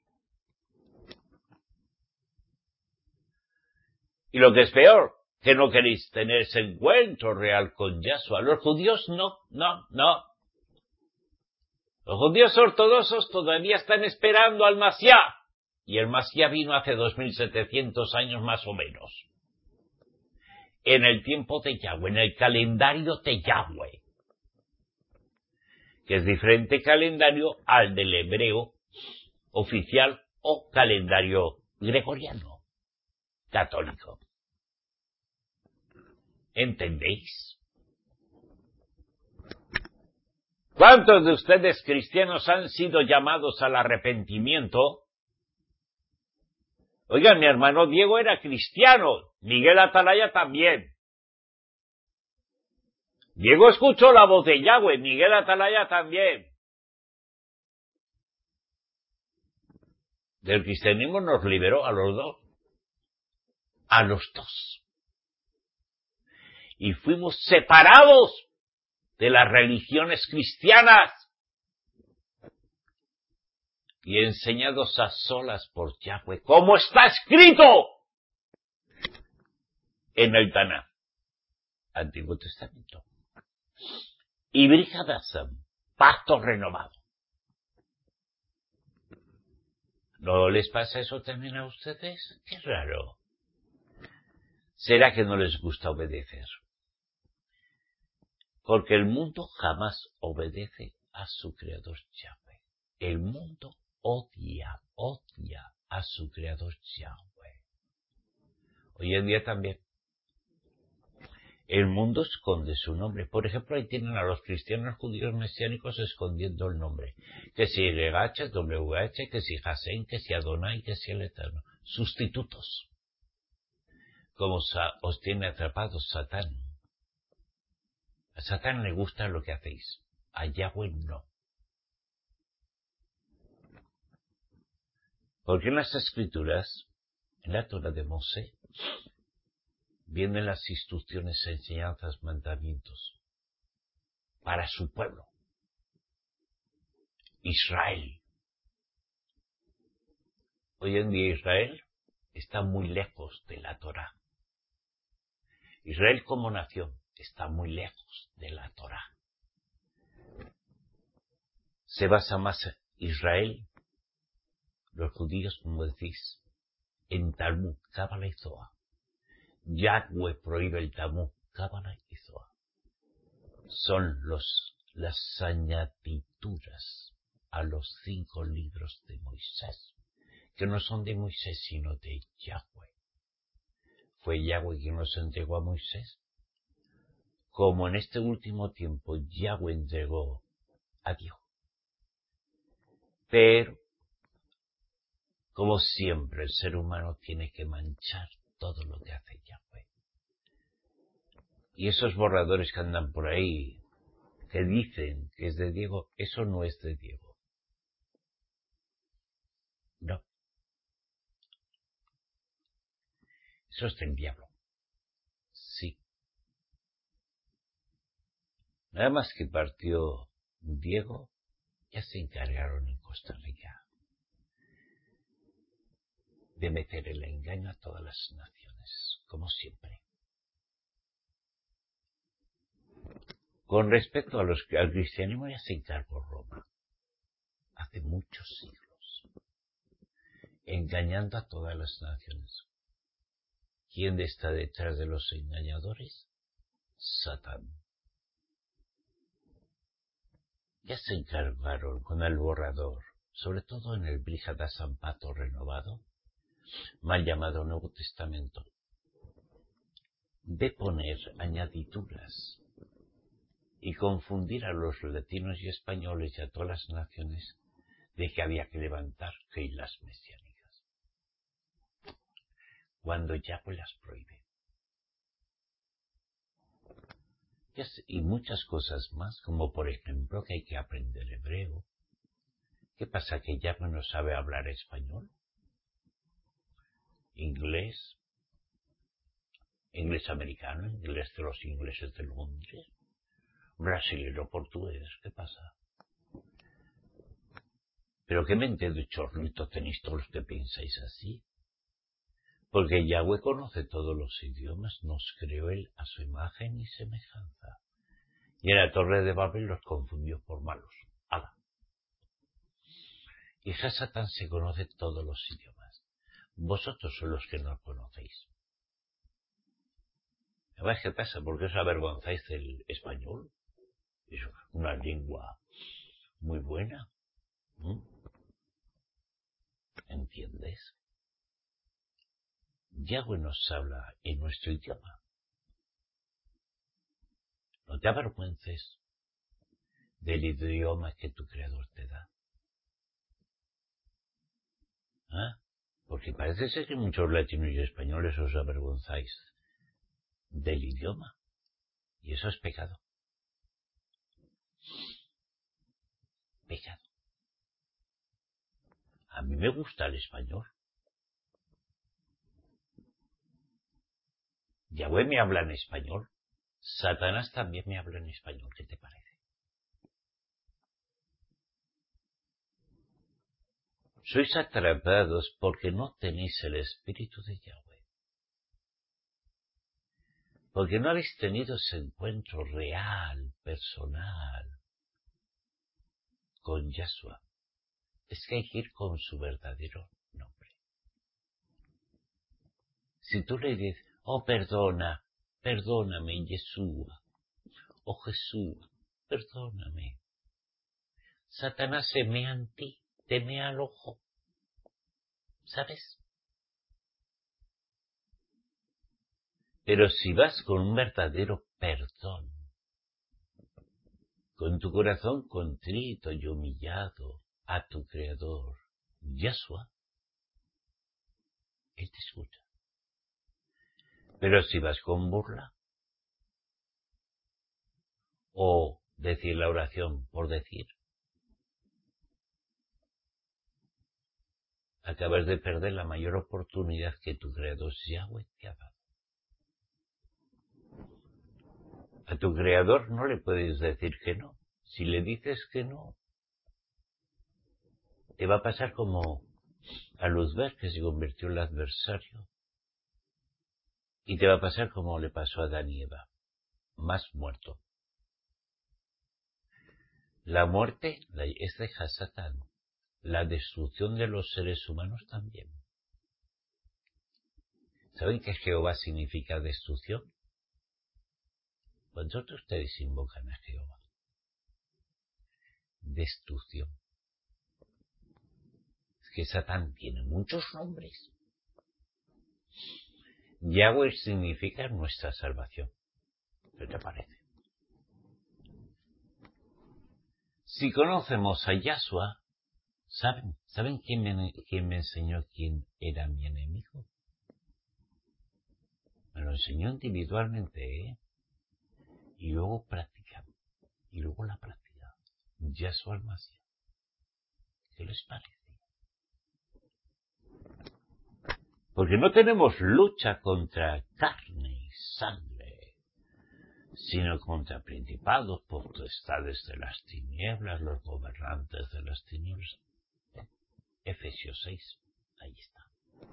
A: Y lo que es peor, que no queréis tener ese encuentro real con Yahshua. Los judíos no, no, no. Los judíos ortodoxos todavía están esperando al Mashiach. Y el Mashiach vino hace dos mil setecientos años más o menos. En el tiempo de Yahweh, en el calendario de Yahweh, que es diferente calendario al del hebreo oficial o calendario gregoriano, católico. ¿Entendéis? ¿Cuántos de ustedes cristianos han sido llamados al arrepentimiento? Oigan, mi hermano Diego era cristiano, Miguel Atalaya también. Diego escuchó la voz de Yahweh, Miguel Atalaya también. Del cristianismo nos liberó a los dos. A los dos. Y fuimos separados de las religiones cristianas y enseñados a solas por Yahweh, como está escrito en el Taná, Antiguo Testamento. Y Brit Hadasham, pacto renovado. ¿No les pasa eso también a ustedes? Qué raro. ¿Será que no les gusta obedecer? Porque el mundo jamás obedece a su creador Yahweh. El mundo odia, odia a su creador Yahweh. Hoy en día también. El mundo esconde su nombre. Por ejemplo, ahí tienen a los cristianos judíos mesiánicos escondiendo el nombre. Que si Y H, W H, que si Hasén, que si Adonai, que si el Eterno. Sustitutos. Como os tiene atrapados Satán. A Satán le gusta lo que hacéis. A Yahweh no. Porque en las Escrituras, en la Torah de Mosé, vienen las instrucciones, enseñanzas, mandamientos para su pueblo, Israel. Hoy en día Israel está muy lejos de la Torah. Israel como nación está muy lejos de la Torah. Se basa más Israel, los judíos, como decís, en Talmud, Cábala y Zohar. Yahweh prohíbe el Talmud, Cábala y Zohar. Son los, las añadiduras a los cinco libros de Moisés, que no son de Moisés sino de Yahweh. Fue Yahweh quien los entregó a Moisés. Como en este último tiempo Yahweh entregó a Dios. Pero, como siempre, el ser humano tiene que manchar todo lo que hace Yahweh. Y esos borradores que andan por ahí, que dicen que es de Diego, eso no es de Diego. No. Eso es del diablo. Sí. Nada más que partió Diego, ya se encargaron en Costa Rica de meter el engaño a todas las naciones, como siempre. Con respecto a los, al cristianismo ya se encargó Roma, hace muchos siglos, engañando a todas las naciones. ¿Quién está detrás de los engañadores? Satán. Ya se encargaron con el borrador, sobre todo en el Bríjada Sampato renovado, mal llamado Nuevo Testamento, de poner añadiduras y confundir a los latinos y españoles y a todas las naciones de que había que levantar filas mesiánicas, cuando Yahweh las prohíbe. Y muchas cosas más, como por ejemplo que hay que aprender hebreo. ¿Qué pasa, que Yahweh no sabe hablar español? Inglés, inglés americano, inglés de los ingleses de Londres, brasileño, portugués, ¿qué pasa? Pero qué mente de chorrito tenéis todos los que pensáis así. Porque Yahweh conoce todos los idiomas, nos creó Él a su imagen y semejanza. Y en la torre de Babel los confundió por malos. ¡Hala! Y Satán se conoce todos los idiomas. Vosotros sois los que no conocéis. ¿Sabéis qué pasa? ¿Por qué os avergonzáis del español? Es una lengua muy buena. ¿Mm? ¿Entiendes? Yahweh nos habla en nuestro idioma. No te avergüences del idioma que tu Creador te da. ¿Ah? Porque parece ser que muchos latinos y españoles os avergonzáis del idioma. Y eso es pecado. Pecado. A mí me gusta el español. Yahweh me habla en español. Satanás también me habla en español. ¿Qué te parece? Sois atrapados porque no tenéis el espíritu de Yahweh. Porque no habéis tenido ese encuentro real, personal, con Yahshua. es que hay que ir con su verdadero nombre. Si tú le dices, oh, perdona, perdóname, Yeshua, oh Jesús, perdóname, Satanás se mea en ti, te mea al ojo, ¿sabes? Pero si vas con un verdadero perdón, con tu corazón contrito y humillado a tu Creador, Yahshua, Él te escucha. Pero si vas con burla, o decir la oración por decir, acabas de perder la mayor oportunidad que tu Creador Yahweh te ha dado. A tu Creador no le puedes decir que no. Si le dices que no, te va a pasar como a Luzbel, que se convirtió en el adversario. Y te va a pasar como le pasó a Adán y Eva, más muerto. La muerte es de Hasatán, la destrucción de los seres humanos también. ¿Saben que Jehová significa destrucción? ¿Cuántos de ustedes invocan a Jehová? Destrucción. Es que Satán tiene muchos nombres. Yahweh significa nuestra salvación. ¿Qué te parece? Si conocemos a Yahshua, ¿saben? ¿Saben quién me, quién me enseñó quién era mi enemigo? Me lo enseñó individualmente, ¿eh? Y luego practicamos. Y luego la práctica. Yahshua al Mashiach. ¿Qué les parece? Porque no tenemos lucha contra carne y sangre, sino contra principados, potestades de las tinieblas, los gobernantes de las tinieblas. ¿Eh? Efesios seis, ahí está.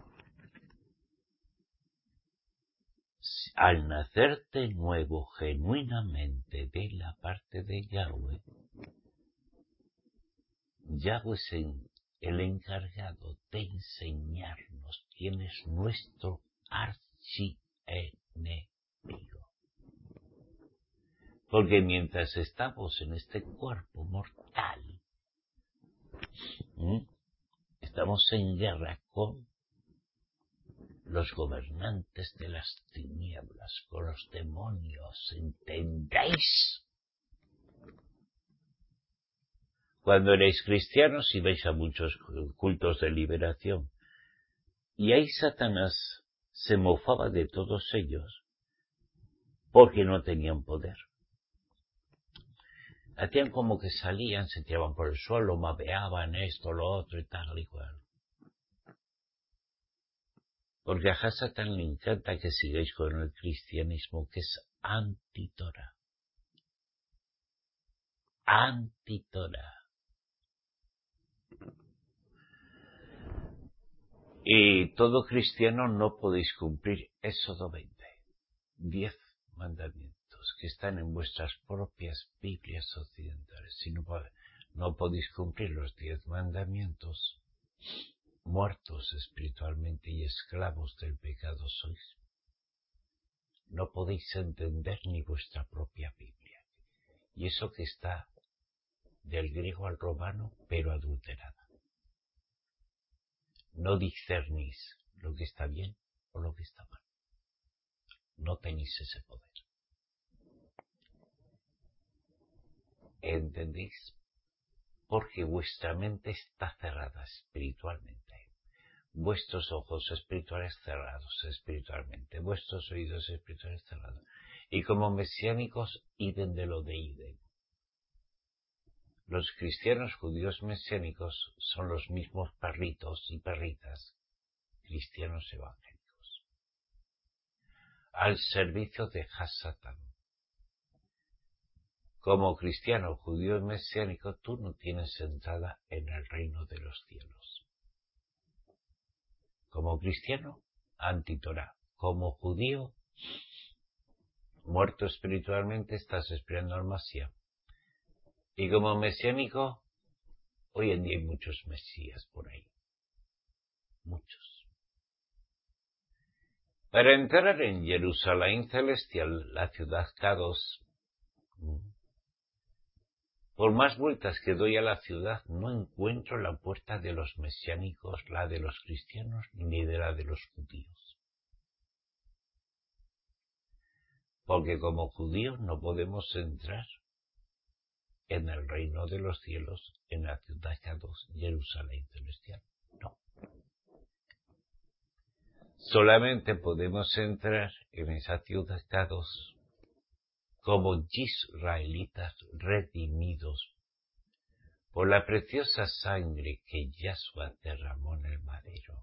A: Al nacer de nuevo genuinamente de la parte de Yahweh, Yahweh es el encargado de enseñarnos quién es nuestro archienemigo. Porque mientras estamos en este cuerpo mortal, ¿eh? estamos en guerra con los gobernantes de las tinieblas, con los demonios, ¿entendéis? Cuando erais cristianos ibais a muchos cultos de liberación, y ahí Satanás se mofaba de todos ellos, porque no tenían poder. Hacían como que salían, se tiraban por el suelo, mabeaban esto, lo otro y tal y cual. Porque a Satán le encanta que sigáis con el cristianismo, que es anti-Torah. Anti-Torah. Y todo cristiano no podéis cumplir Éxodo veinte. Diez mandamientos que están en vuestras propias Biblias occidentales. Si no, no podéis cumplir los diez mandamientos, muertos espiritualmente y esclavos del pecado sois. No podéis entender ni vuestra propia Biblia. Y eso que está del griego al romano, pero adulterada. No discernís lo que está bien o lo que está mal. No tenéis ese poder. ¿Entendéis? Porque vuestra mente está cerrada espiritualmente. Vuestros ojos espirituales cerrados espiritualmente. Vuestros oídos espirituales cerrados. Y como mesiánicos, iden de lo de iden. Los cristianos judíos mesiánicos son los mismos perritos y perritas cristianos evangélicos. Al servicio de Hasatán. Como cristiano judío mesiánico, tú no tienes entrada en el reino de los cielos. Como cristiano, anti-Torah. Como judío, muerto espiritualmente, estás esperando al Mashiach. Y como mesiánico, Hoy en día hay muchos mesías por ahí. Muchos. Para entrar en Jerusalén celestial, la ciudad K dos, por más vueltas que doy a la ciudad, no encuentro la puerta de los mesiánicos, la de los cristianos, ni de la de los judíos. Porque como judíos no podemos entrar en el reino de los cielos, en la ciudad K dos, Jerusalén celestial. No. Solamente podemos entrar en esa ciudad K dos como israelitas redimidos por la preciosa sangre que Yahshua derramó en el madero.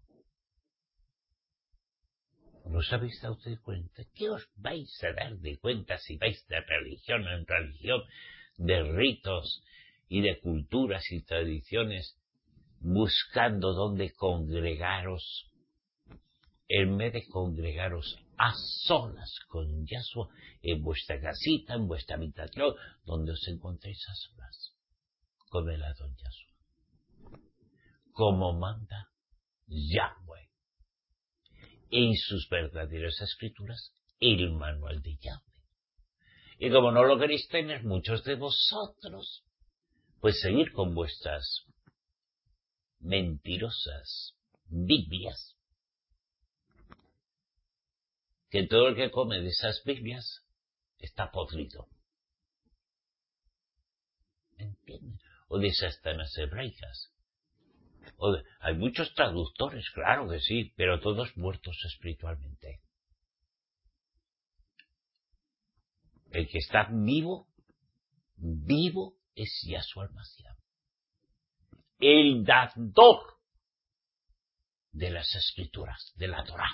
A: ¿No os habéis dado de cuenta? ¿Qué os vais a dar de cuenta si vais de religión en religión, de ritos y de culturas y tradiciones, buscando dónde congregaros, en vez de congregaros a solas con Yahshua, en vuestra casita, en vuestra habitación, donde os encontréis a solas, con el Adón Yahshua, como manda Yahweh, en sus verdaderas escrituras, el manual de Yahweh. Y como no lo queréis tener muchos de vosotros, pues seguir con vuestras mentirosas Biblias, que todo el que come de esas Biblias está podrido. ¿Me entiendes? O de esas tanas hebraicas. O de, hay muchos traductores, claro que sí, pero todos muertos espiritualmente. El que está vivo, vivo es Yahshua el-Mashiach, el dador de las escrituras, de la Torá.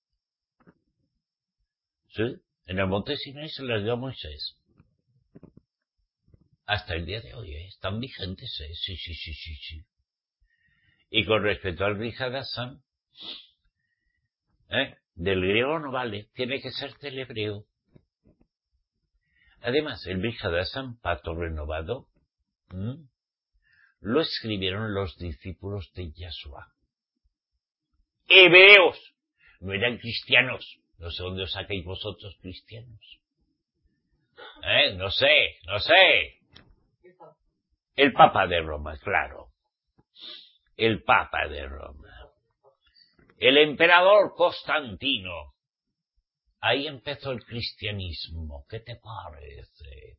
A: ¿Sí? En el monte Sinai se las dio a Moisés. Hasta el día de hoy, ¿eh? Están vigentes, ¿eh? Sí, sí, sí, sí, sí. Y con respecto al Brihadasam, ¿eh? Del griego no vale, tiene que ser del hebreo. Además, el Brihadasam, pacto renovado, ¿m? lo escribieron los discípulos de Yahshua. Hebreos, no eran cristianos. No sé dónde os sacáis vosotros cristianos. ¿Eh? No sé, no sé. El Papa de Roma, claro. El Papa de Roma. El emperador Constantino. Ahí empezó el cristianismo. ¿Qué te parece?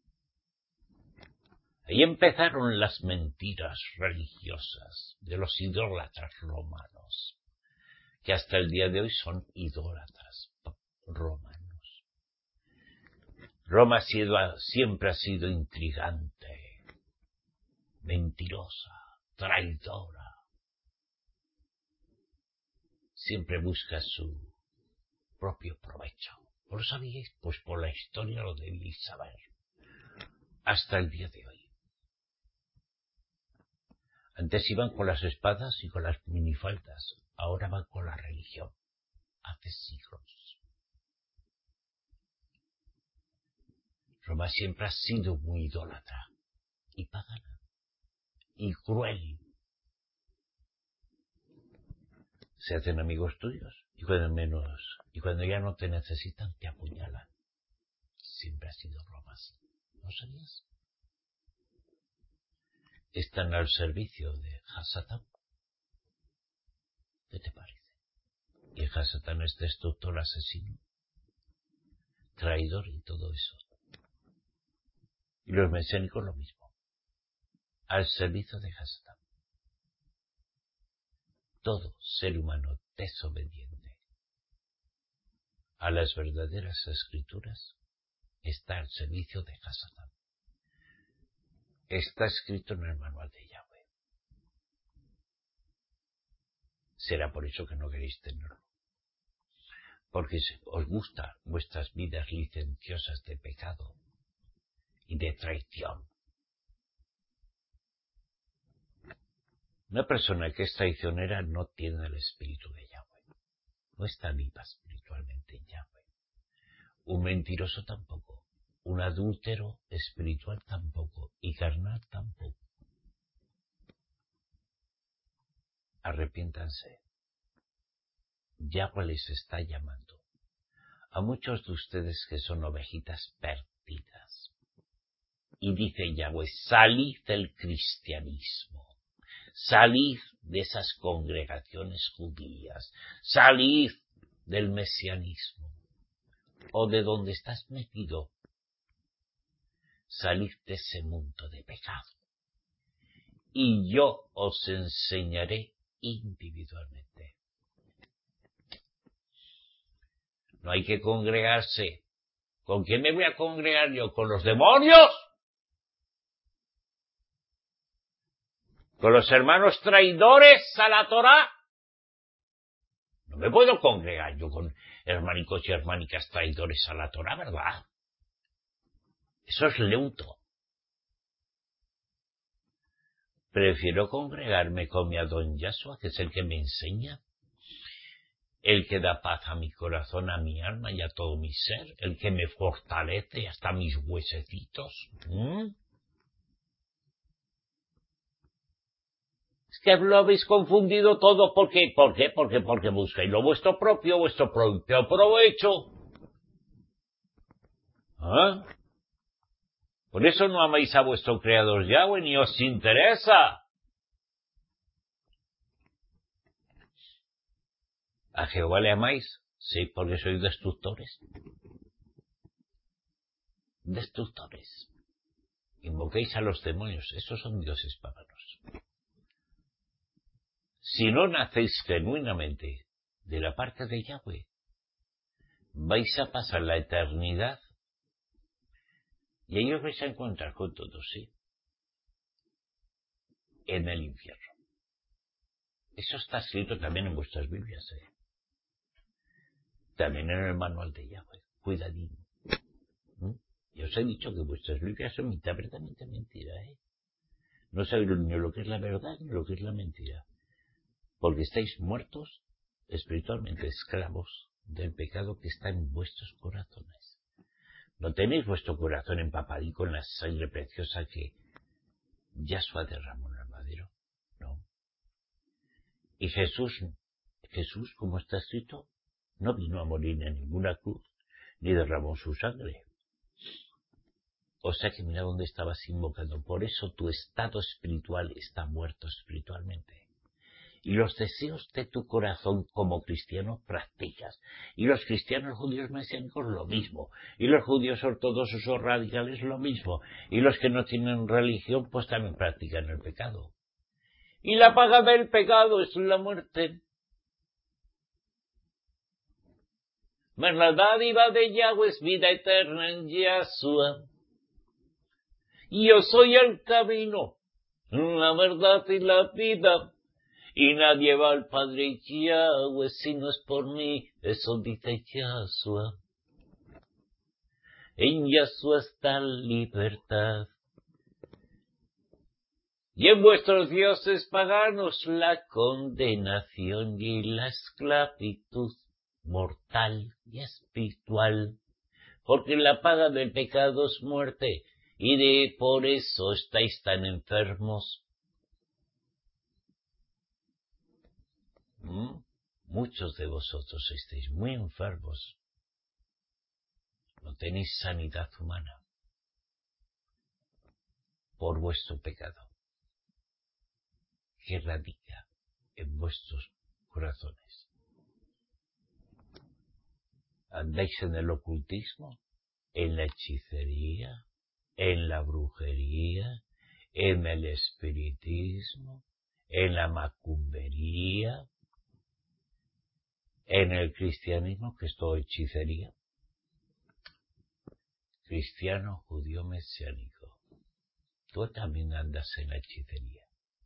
A: Ahí empezaron las mentiras religiosas de los idólatras romanos, que hasta el día de hoy son idólatras romanos. Roma ha sido, siempre ha sido intrigante, mentirosa, traidora. Siempre busca su propio provecho. ¿Lo sabíais? Pues por la historia lo debíais saber. Hasta el día de hoy. Antes iban con las espadas y con las minifaldas. Ahora van con la religión. Hace siglos. Roma siempre ha sido muy idólatra. Y pagana. Y cruel. Se hacen amigos tuyos. Y cuando menos. Y cuando ya no te necesitan, te apuñalan. Siempre ha sido Roma así. ¿No sabías? Están al servicio de Hasatán. ¿Qué te parece? Y Hasatán es destructor, asesino, traidor y todo eso. Y los mesiánicos lo mismo. Al servicio de Hasatán. Todo ser humano desobediente a las verdaderas escrituras está al servicio de Hasatán. Está escrito en el manual de Yahweh. Será por eso que no queréis tenerlo. Porque os gustan vuestras vidas licenciosas de pecado y de traición. Una persona que es traicionera no tiene el espíritu de Yahweh. No está viva espiritualmente en Yahweh. Un mentiroso tampoco. Un adúltero espiritual tampoco. Y carnal tampoco. Arrepiéntanse. Yahweh les está llamando. A muchos de ustedes que son ovejitas perdidas. Y dice Yahweh, salid del cristianismo. Salid de esas congregaciones judías. Salid del mesianismo. O de donde estás metido. Salid de ese mundo de pecado. Y yo os enseñaré individualmente. No hay que congregarse. ¿Con quién me voy a congregar yo? ¿Con los demonios? ¿Con los hermanos traidores a la Torá? No me puedo congregar yo con hermanicos y hermánicas traidores a la Torá, ¿verdad? Eso es leuto. Prefiero congregarme con mi Adón Yahshua, que es el que me enseña, el que da paz a mi corazón, a mi alma y a todo mi ser, el que me fortalece hasta mis huesecitos. ¿Mm? Es que lo habéis confundido todo. ¿Por qué? ¿Por qué? Porque, porque buscáis lo vuestro propio, vuestro propio provecho. ¿Ah? Por eso no amáis a vuestro Creador Yahweh, ni os interesa. ¿A Jehová le amáis? Sí, porque sois destructores. Destructores. Invoquéis a los demonios. Esos son dioses paganos. Si no nacéis genuinamente de la parte de Yahweh, vais a pasar la eternidad y ahí os vais a encontrar con todos, sí, en el infierno. Eso está escrito también en vuestras Biblias, ¿eh? También en el manual de Yahweh. Cuidadín. ¿Mm? Ya os he dicho que vuestras Biblias son mitad verdad, mitad mentira, ¿eh? No sabéis ni lo que es la verdad ni lo que es la mentira. Porque estáis muertos espiritualmente, esclavos del pecado que está en vuestros corazones. No tenéis vuestro corazón empapado con la sangre preciosa que Yahshua derramó en el madero. No. Y Jesús, Jesús, como está escrito, no vino a morir en ninguna cruz, ni derramó su sangre. O sea que mira dónde estabas invocando. Por eso tu estado espiritual está muerto espiritualmente. Y los deseos de tu corazón como cristiano practicas. Y los cristianos judíos mesiánicos lo mismo. Y los judíos ortodoxos o radicales lo mismo. Y los que no tienen religión pues también practican el pecado. Y la paga del pecado es la muerte. Mas la dádiva de Yahweh es vida eterna en Yahshua. Y yo soy el camino, la verdad y la vida. Y nadie va al Padre Yahweh si no es por mí. Eso dice Yahshua. En Yahshua está libertad. Y en vuestros dioses paganos la condenación y la esclavitud mortal y espiritual. Porque la paga del pecado es muerte. Y de por eso estáis tan enfermos. ¿Mm? Muchos de vosotros estáis muy enfermos. No tenéis sanidad humana por vuestro pecado que radica en vuestros corazones. Andáis en el ocultismo, en la hechicería, en la brujería, en el espiritismo, en la macumbería, en el cristianismo, que es todo hechicería. Cristiano, judío, mesiánico. Tú también andas en la hechicería.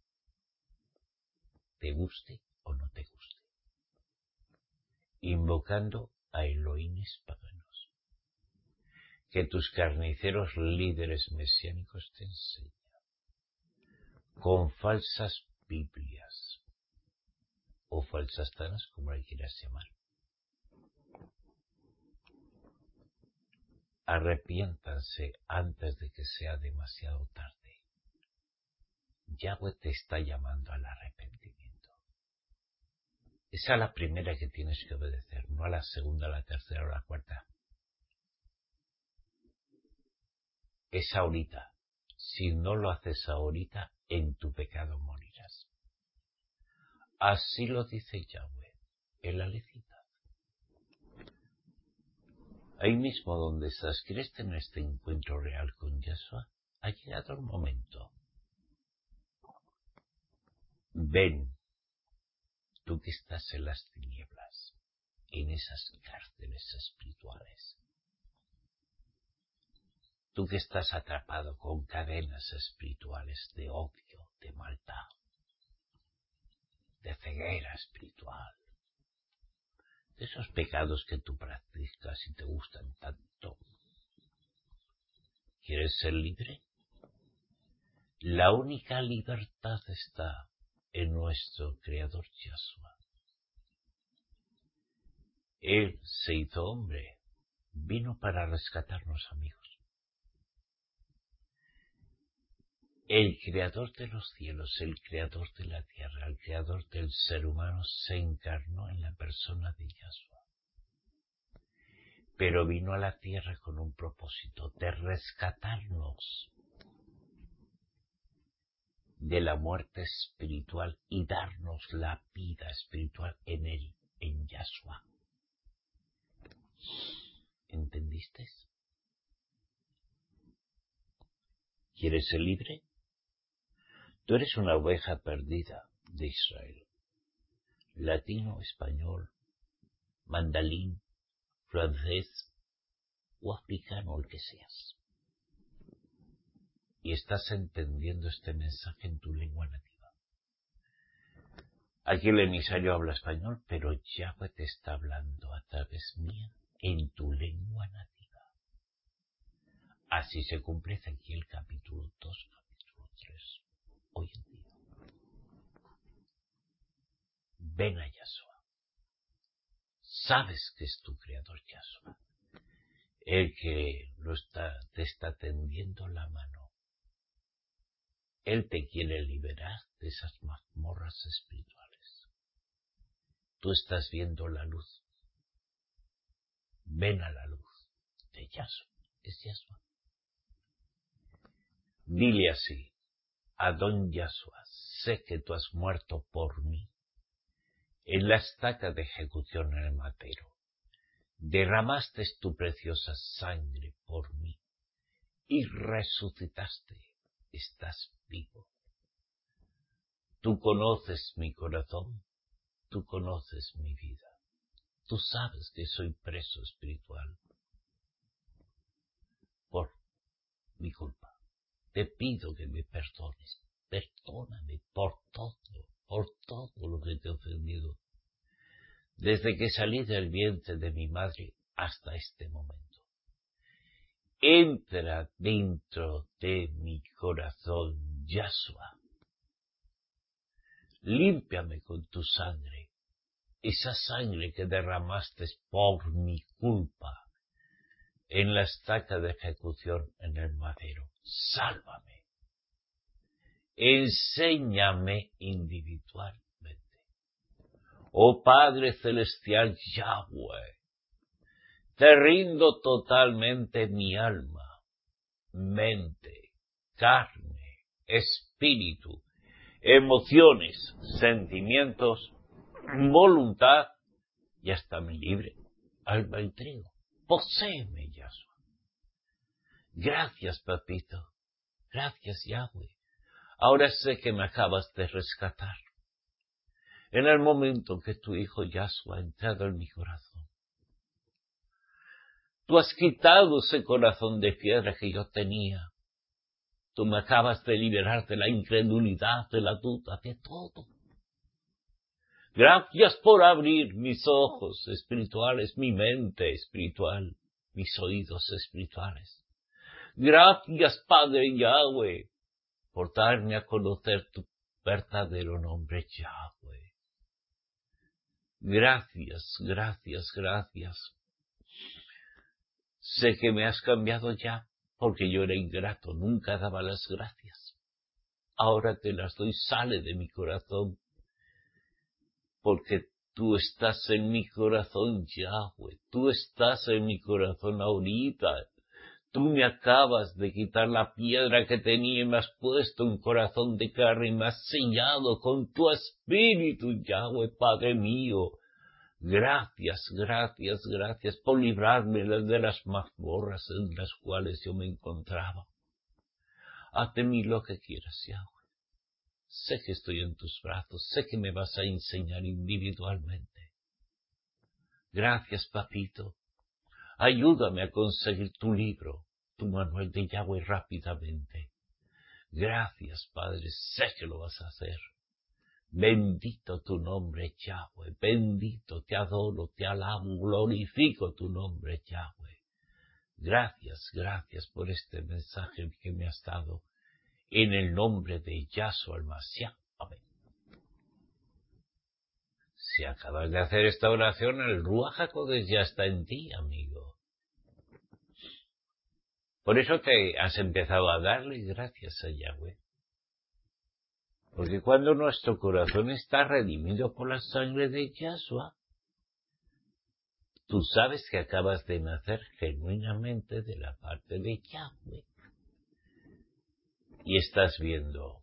A: Te guste o no te guste. Invocando a Elohines paganos. Que tus carniceros líderes mesiánicos te enseñan. Con falsas Biblias. O falsas tanas, como le quieras llamar. Arrepiéntanse antes de que sea demasiado tarde. Yahweh te está llamando al arrepentimiento. Es a la primera que tienes que obedecer, no a la segunda, a la tercera o a la cuarta. Es ahorita. Si no lo haces ahorita, en tu pecado morirás. Así lo dice Yahweh, en la Levítica. Ahí mismo donde estás, ¿quieres tener este encuentro real con Yahshua? Ha llegado el momento. Ven, tú que estás en las tinieblas, en esas cárceles espirituales. Tú que estás atrapado con cadenas espirituales de odio, de maldad, de ceguera espiritual, de esos pecados que tú practicas y te gustan tanto. ¿Quieres ser libre? La única libertad está en nuestro Creador Yahshua. Él se hizo hombre, vino para rescatarnos, amigos. El Creador de los cielos, el Creador de la tierra, el Creador del ser humano se encarnó en la persona de Yahshua. Pero vino a la tierra con un propósito de rescatarnos de la muerte espiritual y darnos la vida espiritual en él, en Yahshua. ¿Entendiste? ¿Quieres ser libre? Tú eres una oveja perdida de Israel. Latino, español, mandalín, francés o africano, el que seas. Y estás entendiendo este mensaje en tu lengua nativa. Aquí el emisario habla español, pero Yahweh te está hablando a través mía en tu lengua nativa. Así se cumple Ezequiel capítulo dos, capítulo tres. Hoy en día. Ven a Yahshua. Sabes que es tu creador Yahshua. El que lo está, te está tendiendo la mano. Él te quiere liberar de esas mazmorras espirituales. Tú estás viendo la luz. Ven a la luz de Yahshua. Es Yahshua. Dile así, Adón Yahshua, sé que tú has muerto por mí en la estaca de ejecución en el madero. Derramaste tu preciosa sangre por mí y resucitaste. Estás vivo. Tú conoces mi corazón, tú conoces mi vida. Tú sabes que soy preso espiritual por mi culpa. Te pido que me perdones. Perdóname por todo, por todo lo que te he ofendido. Desde que salí del vientre de mi madre hasta este momento. Entra dentro de mi corazón, Yahshua. Límpiame con tu sangre, esa sangre que derramaste por mi culpa en la estaca de ejecución en el madero. Sálvame. Enséñame individualmente. Oh Padre Celestial Yahweh, te rindo totalmente mi alma, mente, carne, espíritu, emociones, sentimientos, voluntad y hasta mi libre albedrío. Poséeme, Yahshua. Gracias, papito. Gracias, Yahweh. Ahora sé que me acabas de rescatar. En el momento que tu hijo Yahshua ha entrado en mi corazón. Tú has quitado ese corazón de piedra que yo tenía. Tú me acabas de liberar de la incredulidad, de la duda, de todo. Gracias por abrir mis ojos espirituales, mi mente espiritual, mis oídos espirituales. Gracias, Padre Yahweh, por darme a conocer tu verdadero nombre, Yahweh. Gracias, gracias, gracias. Sé que me has cambiado ya, porque yo era ingrato, nunca daba las gracias. Ahora te las doy, sale de mi corazón, porque Tú estás en mi corazón, Yahweh. Tú estás en mi corazón ahorita. Tú me acabas de quitar la piedra que tenía y me has puesto un corazón de carne y me has sellado con tu espíritu, Yahweh, Padre mío. Gracias, gracias, gracias por librarme de las mazmorras en las cuales yo me encontraba. Haz de mí lo que quieras, Yahweh. Sé que estoy en tus brazos, sé que me vas a enseñar individualmente. Gracias, papito. Ayúdame a conseguir tu libro, tu manual de Yahweh rápidamente. Gracias, Padre, sé que lo vas a hacer. Bendito tu nombre, Yahweh. Bendito, te adoro, te alabo, glorifico tu nombre, Yahweh. Gracias, gracias por este mensaje que me has dado. En el nombre de Yahshua el Mashiach. Amén. Si acabas de hacer esta oración, el Ruach HaKodesh ya está en ti, amigo. Por eso te has empezado a darle gracias a Yahweh. Porque cuando nuestro corazón está redimido por la sangre de Yahshua, tú sabes que acabas de nacer genuinamente de la parte de Yahweh. Y estás viendo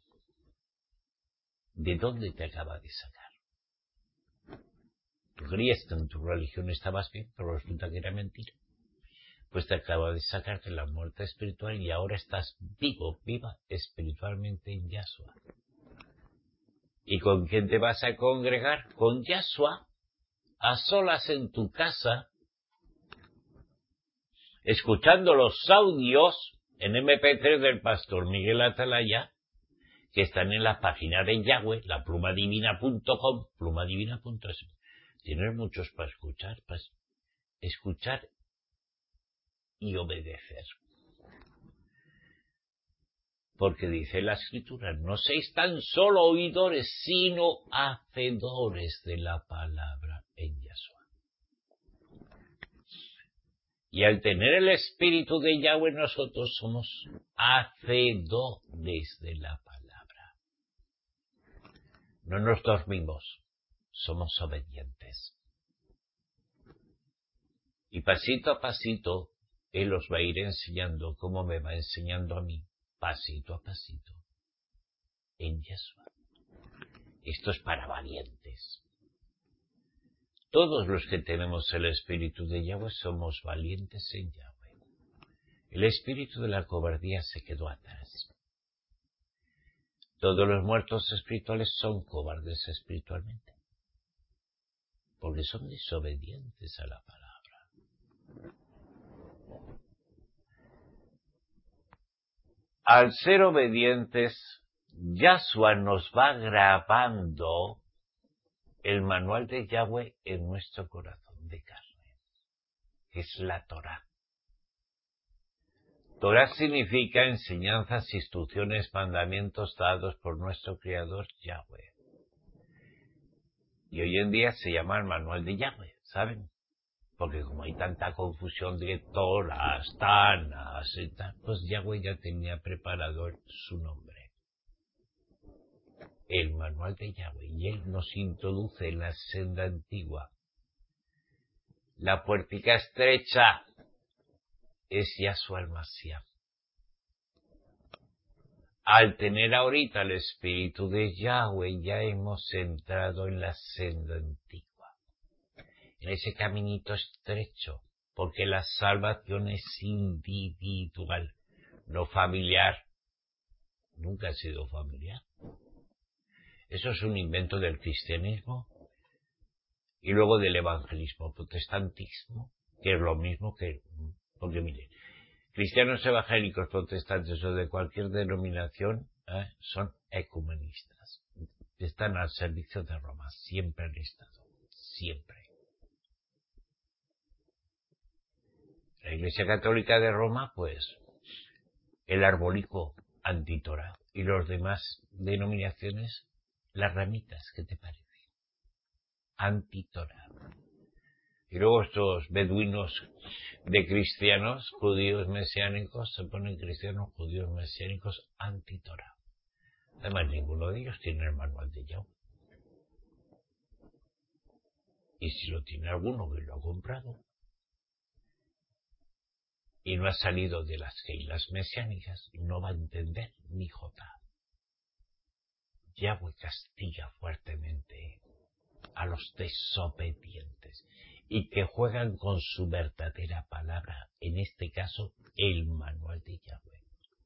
A: de dónde te acaba de sacar. Tú creías que en tu religión estabas bien, pero resulta que era mentira. Pues te acaba de sacar de la muerte espiritual y ahora estás vivo, viva espiritualmente en Yahshua. ¿Y con quién te vas a congregar? Con Yahshua, a solas en tu casa, escuchando los audios en eme pe tres del pastor Miguel Atalaya, que están en la página de Yahweh, la plumadivina punto com, plumadivina punto es. Tienes muchos para escuchar, para escuchar y obedecer. Porque dice la Escritura, no seis tan solo oidores, sino hacedores de la palabra en Yahshua. Y al tener el Espíritu de Yahweh, nosotros somos hacedores de la palabra. No nos dormimos, somos obedientes. Y pasito a pasito, Él os va a ir enseñando como me va enseñando a mí, pasito a pasito, en Yahshua. Esto es para valientes. Todos los que tenemos el Espíritu de Yahweh somos valientes en Yahweh. El espíritu de la cobardía se quedó atrás. Todos los muertos espirituales son cobardes espiritualmente, porque son desobedientes a la palabra. Al ser obedientes, Yahshua nos va grabando el manual de Yahweh en nuestro corazón de carne. Es la Torá. Torá significa enseñanzas, instrucciones, mandamientos dados por nuestro Creador Yahweh. Y hoy en día se llama el manual de Yahweh, ¿saben? Porque como hay tanta confusión de Torás, Tanas y tal, pues Yahweh ya tenía preparado su nombre. El manual de Yahweh, y Él nos introduce en la senda antigua. La puertica estrecha es Yahshua el Mashiach. Al tener ahorita el Espíritu de Yahweh, ya hemos entrado en la senda antigua, en ese caminito estrecho, porque la salvación es individual, no familiar. Nunca ha sido familiar. Eso es un invento del cristianismo y luego del evangelismo, protestantismo, que es lo mismo que... Porque miren, cristianos evangélicos, protestantes o de cualquier denominación ¿eh? son ecumenistas. Están al servicio de Roma, siempre han estado, siempre. La Iglesia Católica de Roma, pues, el arbolico antitorá, y los demás denominaciones, las ramitas, ¿qué te parece? Antitorá. Y luego estos beduinos de cristianos, judíos mesiánicos, se ponen cristianos, judíos mesiánicos, antitorá. Además, ninguno de ellos tiene el manual de Yahweh. Y si lo tiene alguno que lo ha comprado y no ha salido de las keilas mesiánicas, no va a entender ni jota. Yahweh castiga fuertemente a los desobedientes y que juegan con su verdadera palabra, en este caso el manual de Yahweh.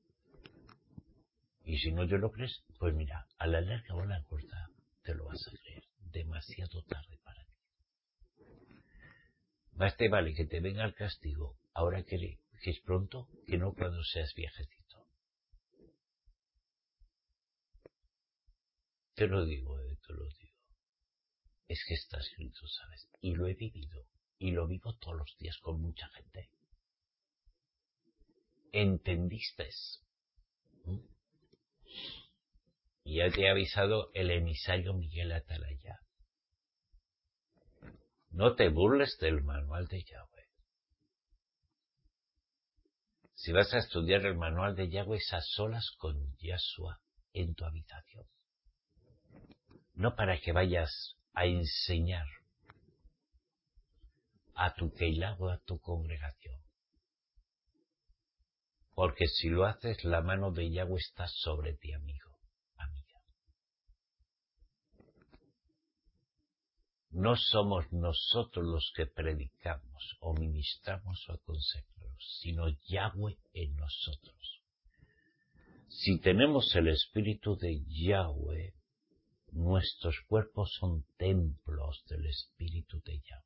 A: Y si no te lo crees, pues mira, a la larga o a la corta te lo vas a creer, demasiado tarde para ti. Más te vale que te venga el castigo ahora que, que es pronto, que no cuando seas viejecito. Te lo digo, eh, te lo digo. Es que está escrito, ¿sabes? Y lo he vivido. Y lo vivo todos los días con mucha gente. ¿Entendiste? ¿Mm? Y ya te he avisado el emisario Miguel Atalaya. No te burles del manual de Yahweh. Si vas a estudiar el manual de Yahweh, es a solas con Yahshua en tu habitación. No para que vayas a enseñar a tu Keilah o a tu congregación. Porque si lo haces, la mano de Yahweh está sobre ti, amigo, amiga. No somos nosotros los que predicamos o ministramos o aconsejamos, sino Yahweh en nosotros. Si tenemos el espíritu de Yahweh, nuestros cuerpos son templos del espíritu de Yahweh.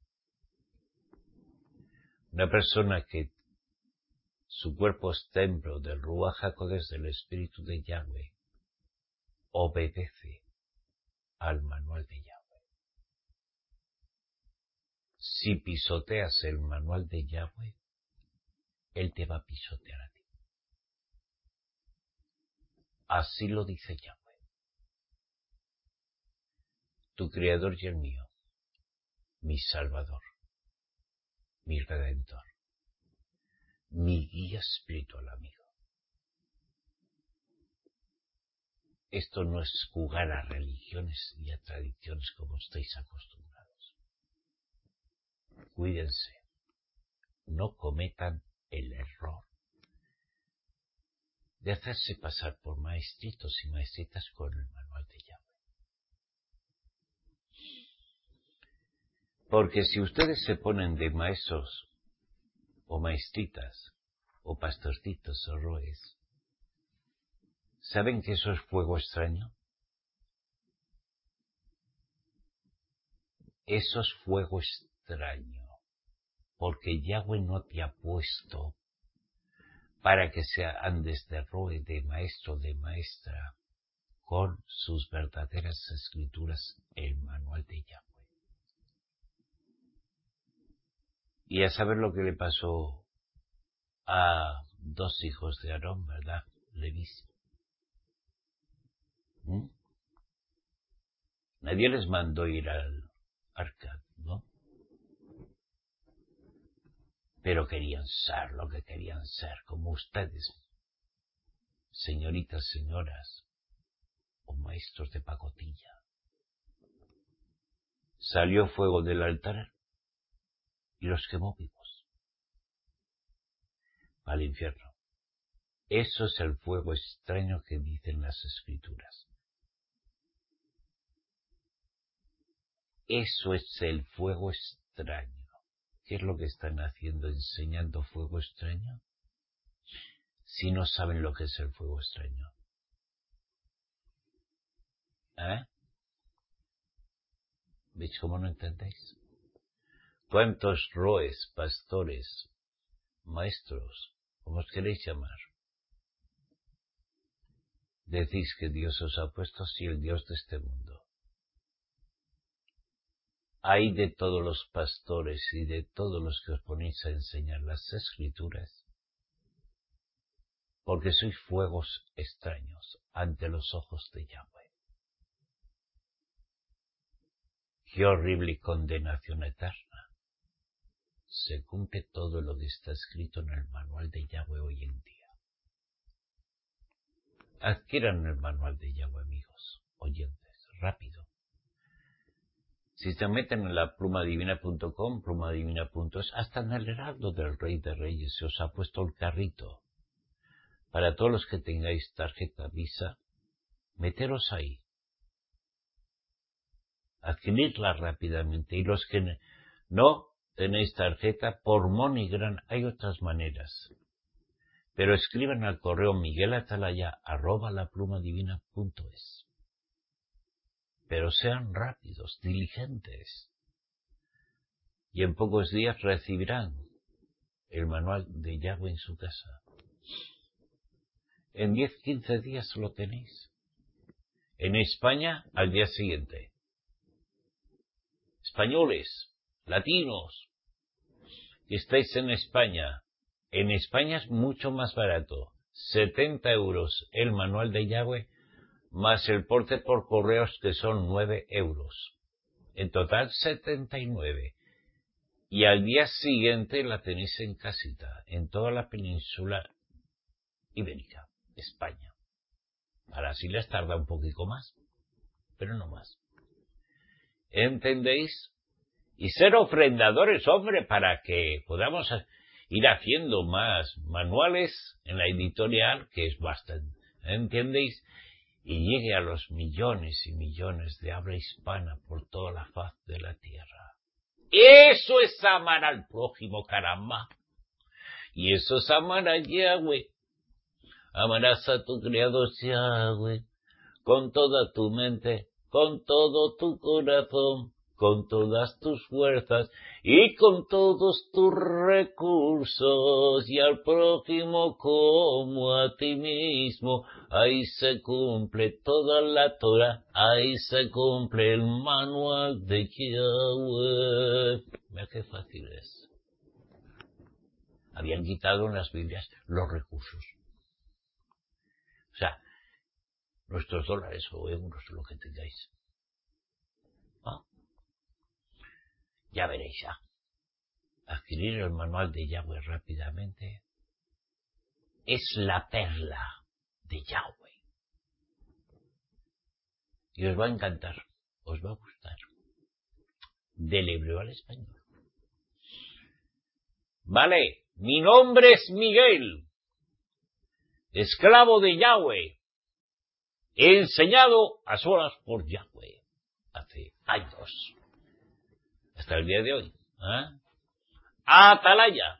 A: Una persona que su cuerpo es templo del Ruach HaKodesh, del espíritu de Yahweh, obedece al manual de Yahweh. Si pisoteas el manual de Yahweh, Él te va a pisotear a ti. Así lo dice Yahweh, tu Creador y el mío, mi Salvador, mi Redentor, mi guía espiritual, amigo. Esto no es jugar a religiones y a tradiciones como estáis acostumbrados. Cuídense, no cometan el error de hacerse pasar por maestritos y maestritas con el manual de Yahweh. Porque si ustedes se ponen de maestros o maestritas o pastorcitos o roes, ¿saben que eso es fuego extraño? Eso es fuego extraño, porque Yahweh no te ha puesto para que se andes de roe, de maestro, de maestra, con sus verdaderas escrituras, el manual de Yahweh. Y a saber lo que le pasó a dos hijos de Aarón, ¿verdad? Levis. ¿Mm? Nadie les mandó ir al arca, ¿no? Pero querían ser lo que querían ser, como ustedes, señoritas, señoras, o maestros de pacotilla. Salió fuego del altar y los quemó vivos al infierno. Eso es el fuego extraño que dicen las escrituras. Eso es el fuego extraño. ¿Qué es lo que están haciendo? ¿Enseñando fuego extraño? Si no saben lo que es el fuego extraño. ¿Eh? ¿Veis cómo no entendéis? ¿Cuántos roes, pastores, maestros, como os queréis llamar, decís que Dios os ha puesto así, el Dios de este mundo? Hay de todos los pastores y de todos los que os ponéis a enseñar las escrituras, porque sois fuegos extraños ante los ojos de Yahweh. Qué horrible condenación eterna. Se cumple todo lo que está escrito en el manual de Yahweh hoy en día. Adquieran el manual de Yahweh, amigos, oyentes, rápido. Si se meten en la plumadivina punto com, plumadivina punto es, hasta en el Heraldo del Rey de Reyes se os ha puesto el carrito. Para todos los que tengáis tarjeta Visa, meteros ahí. Adquirirla rápidamente. Y los que no tenéis tarjeta, por MoneyGram hay otras maneras. Pero escriban al correo miguelatalaya arroba laplumadivina punto es. Pero sean rápidos, diligentes. Y en pocos días recibirán el manual de Yahweh en su casa. En diez, quince días lo tenéis. En España, al día siguiente. Españoles, latinos, que estáis en España. En España es mucho más barato. setenta euros el manual de Yahweh, más el porte por correos, que son nueve euros. En total, setenta y nueve. Y al día siguiente la tenéis en casita, en toda la península ibérica, España. Ahora sí les tarda un poquito más, pero no más. ¿Entendéis? Y ser ofrendadores, hombre, para que podamos ir haciendo más manuales en la editorial, que es bastante, ¿entendéis? Y llegue a los millones y millones de habla hispana por toda la faz de la tierra. Eso es amar al prójimo, caramba. Y eso es amar a Yahweh. Amarás a tu Creador Yahweh con toda tu mente, con todo tu corazón, con todas tus fuerzas y con todos tus recursos, y al prójimo como a ti mismo. Ahí se cumple toda la Torah, ahí se cumple el manual de Yahweh. Mira qué fácil es. Habían quitado en las Biblias los recursos. O sea, nuestros dólares o euros, lo que tengáis. ¿Ah? Ya veréis ya. Adquirir el manual de Yahweh rápidamente es la perla de Yahweh. Y os va a encantar, os va a gustar. Del hebreo al español. Vale, mi nombre es Miguel, esclavo de Yahweh. He enseñado a solas por Yahweh hace años. Hasta el día de hoy. ¿Eh? Atalaya.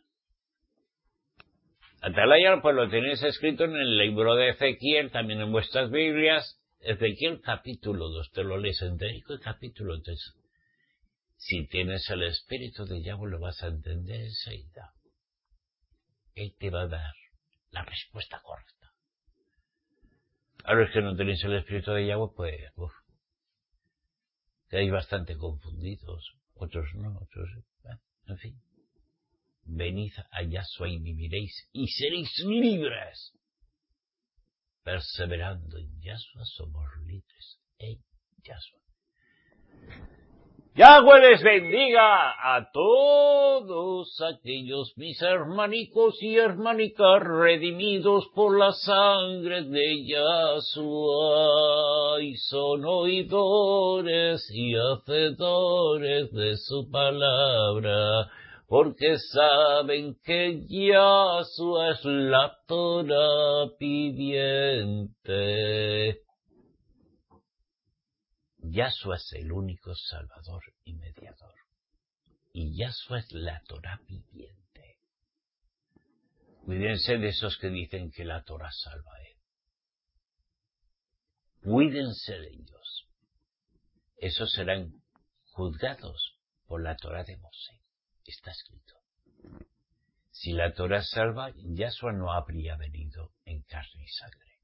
A: Atalaya, pues lo tenéis escrito en el libro de Ezequiel, también en vuestras Biblias. Ezequiel capítulo dos, te lo lees entero, capítulo tres. Si tienes el espíritu de Yahweh lo vas a entender enseguida. Él te va a dar la respuesta correcta. A los que no tenéis el espíritu de Yahweh, pues, uf, quedáis bastante confundidos. Otros no, otros, bueno, en fin. Venid a Yahshua y viviréis y seréis libres. Perseverando en Yahshua somos libres en Yahshua. Yahweh les bendiga a todos aquellos mis hermanicos y hermanicas redimidos por la sangre de Yahshua, y son oidores y hacedores de su palabra, porque saben que Yahshua es la Torah viviente. Yahshua es el único Salvador y Mediador. Y Yahshua es la Torah viviente. Cuídense de esos que dicen que la Torah salva, ¿eh? Cuídense de ellos. Esos serán juzgados por la Torah de Mosé. Está escrito. Si la Torah salva, Yahshua no habría venido en carne y sangre.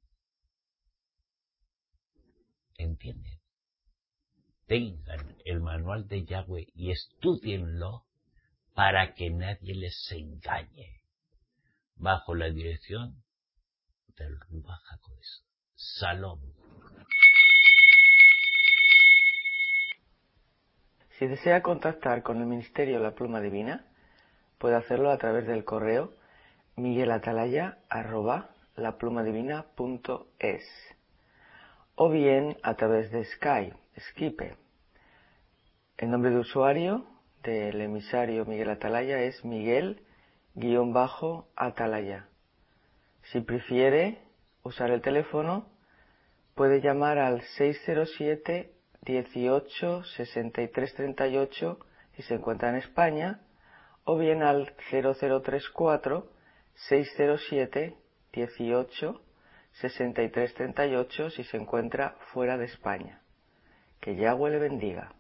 A: ¿Entienden? Tengan el manual de Yahweh y estudienlo para que nadie les engañe, bajo la dirección del Ruach HaKodesh. Salom.
B: Si desea contactar con el Ministerio La Pluma Divina, puede hacerlo a través del correo miguelatalaya arroba laplumadivina punto es o bien a través de Skype, Skype, El nombre de usuario del emisario Miguel Atalaya es Miguel-Atalaya. Si prefiere usar el teléfono, puede llamar al seis cero siete, dieciocho, sesenta y tres treinta y ocho si se encuentra en España, o bien al cero cero tres cuatro, seis cero siete, dieciocho, sesenta y tres treinta y ocho si se encuentra fuera de España. Que Yahweh le bendiga.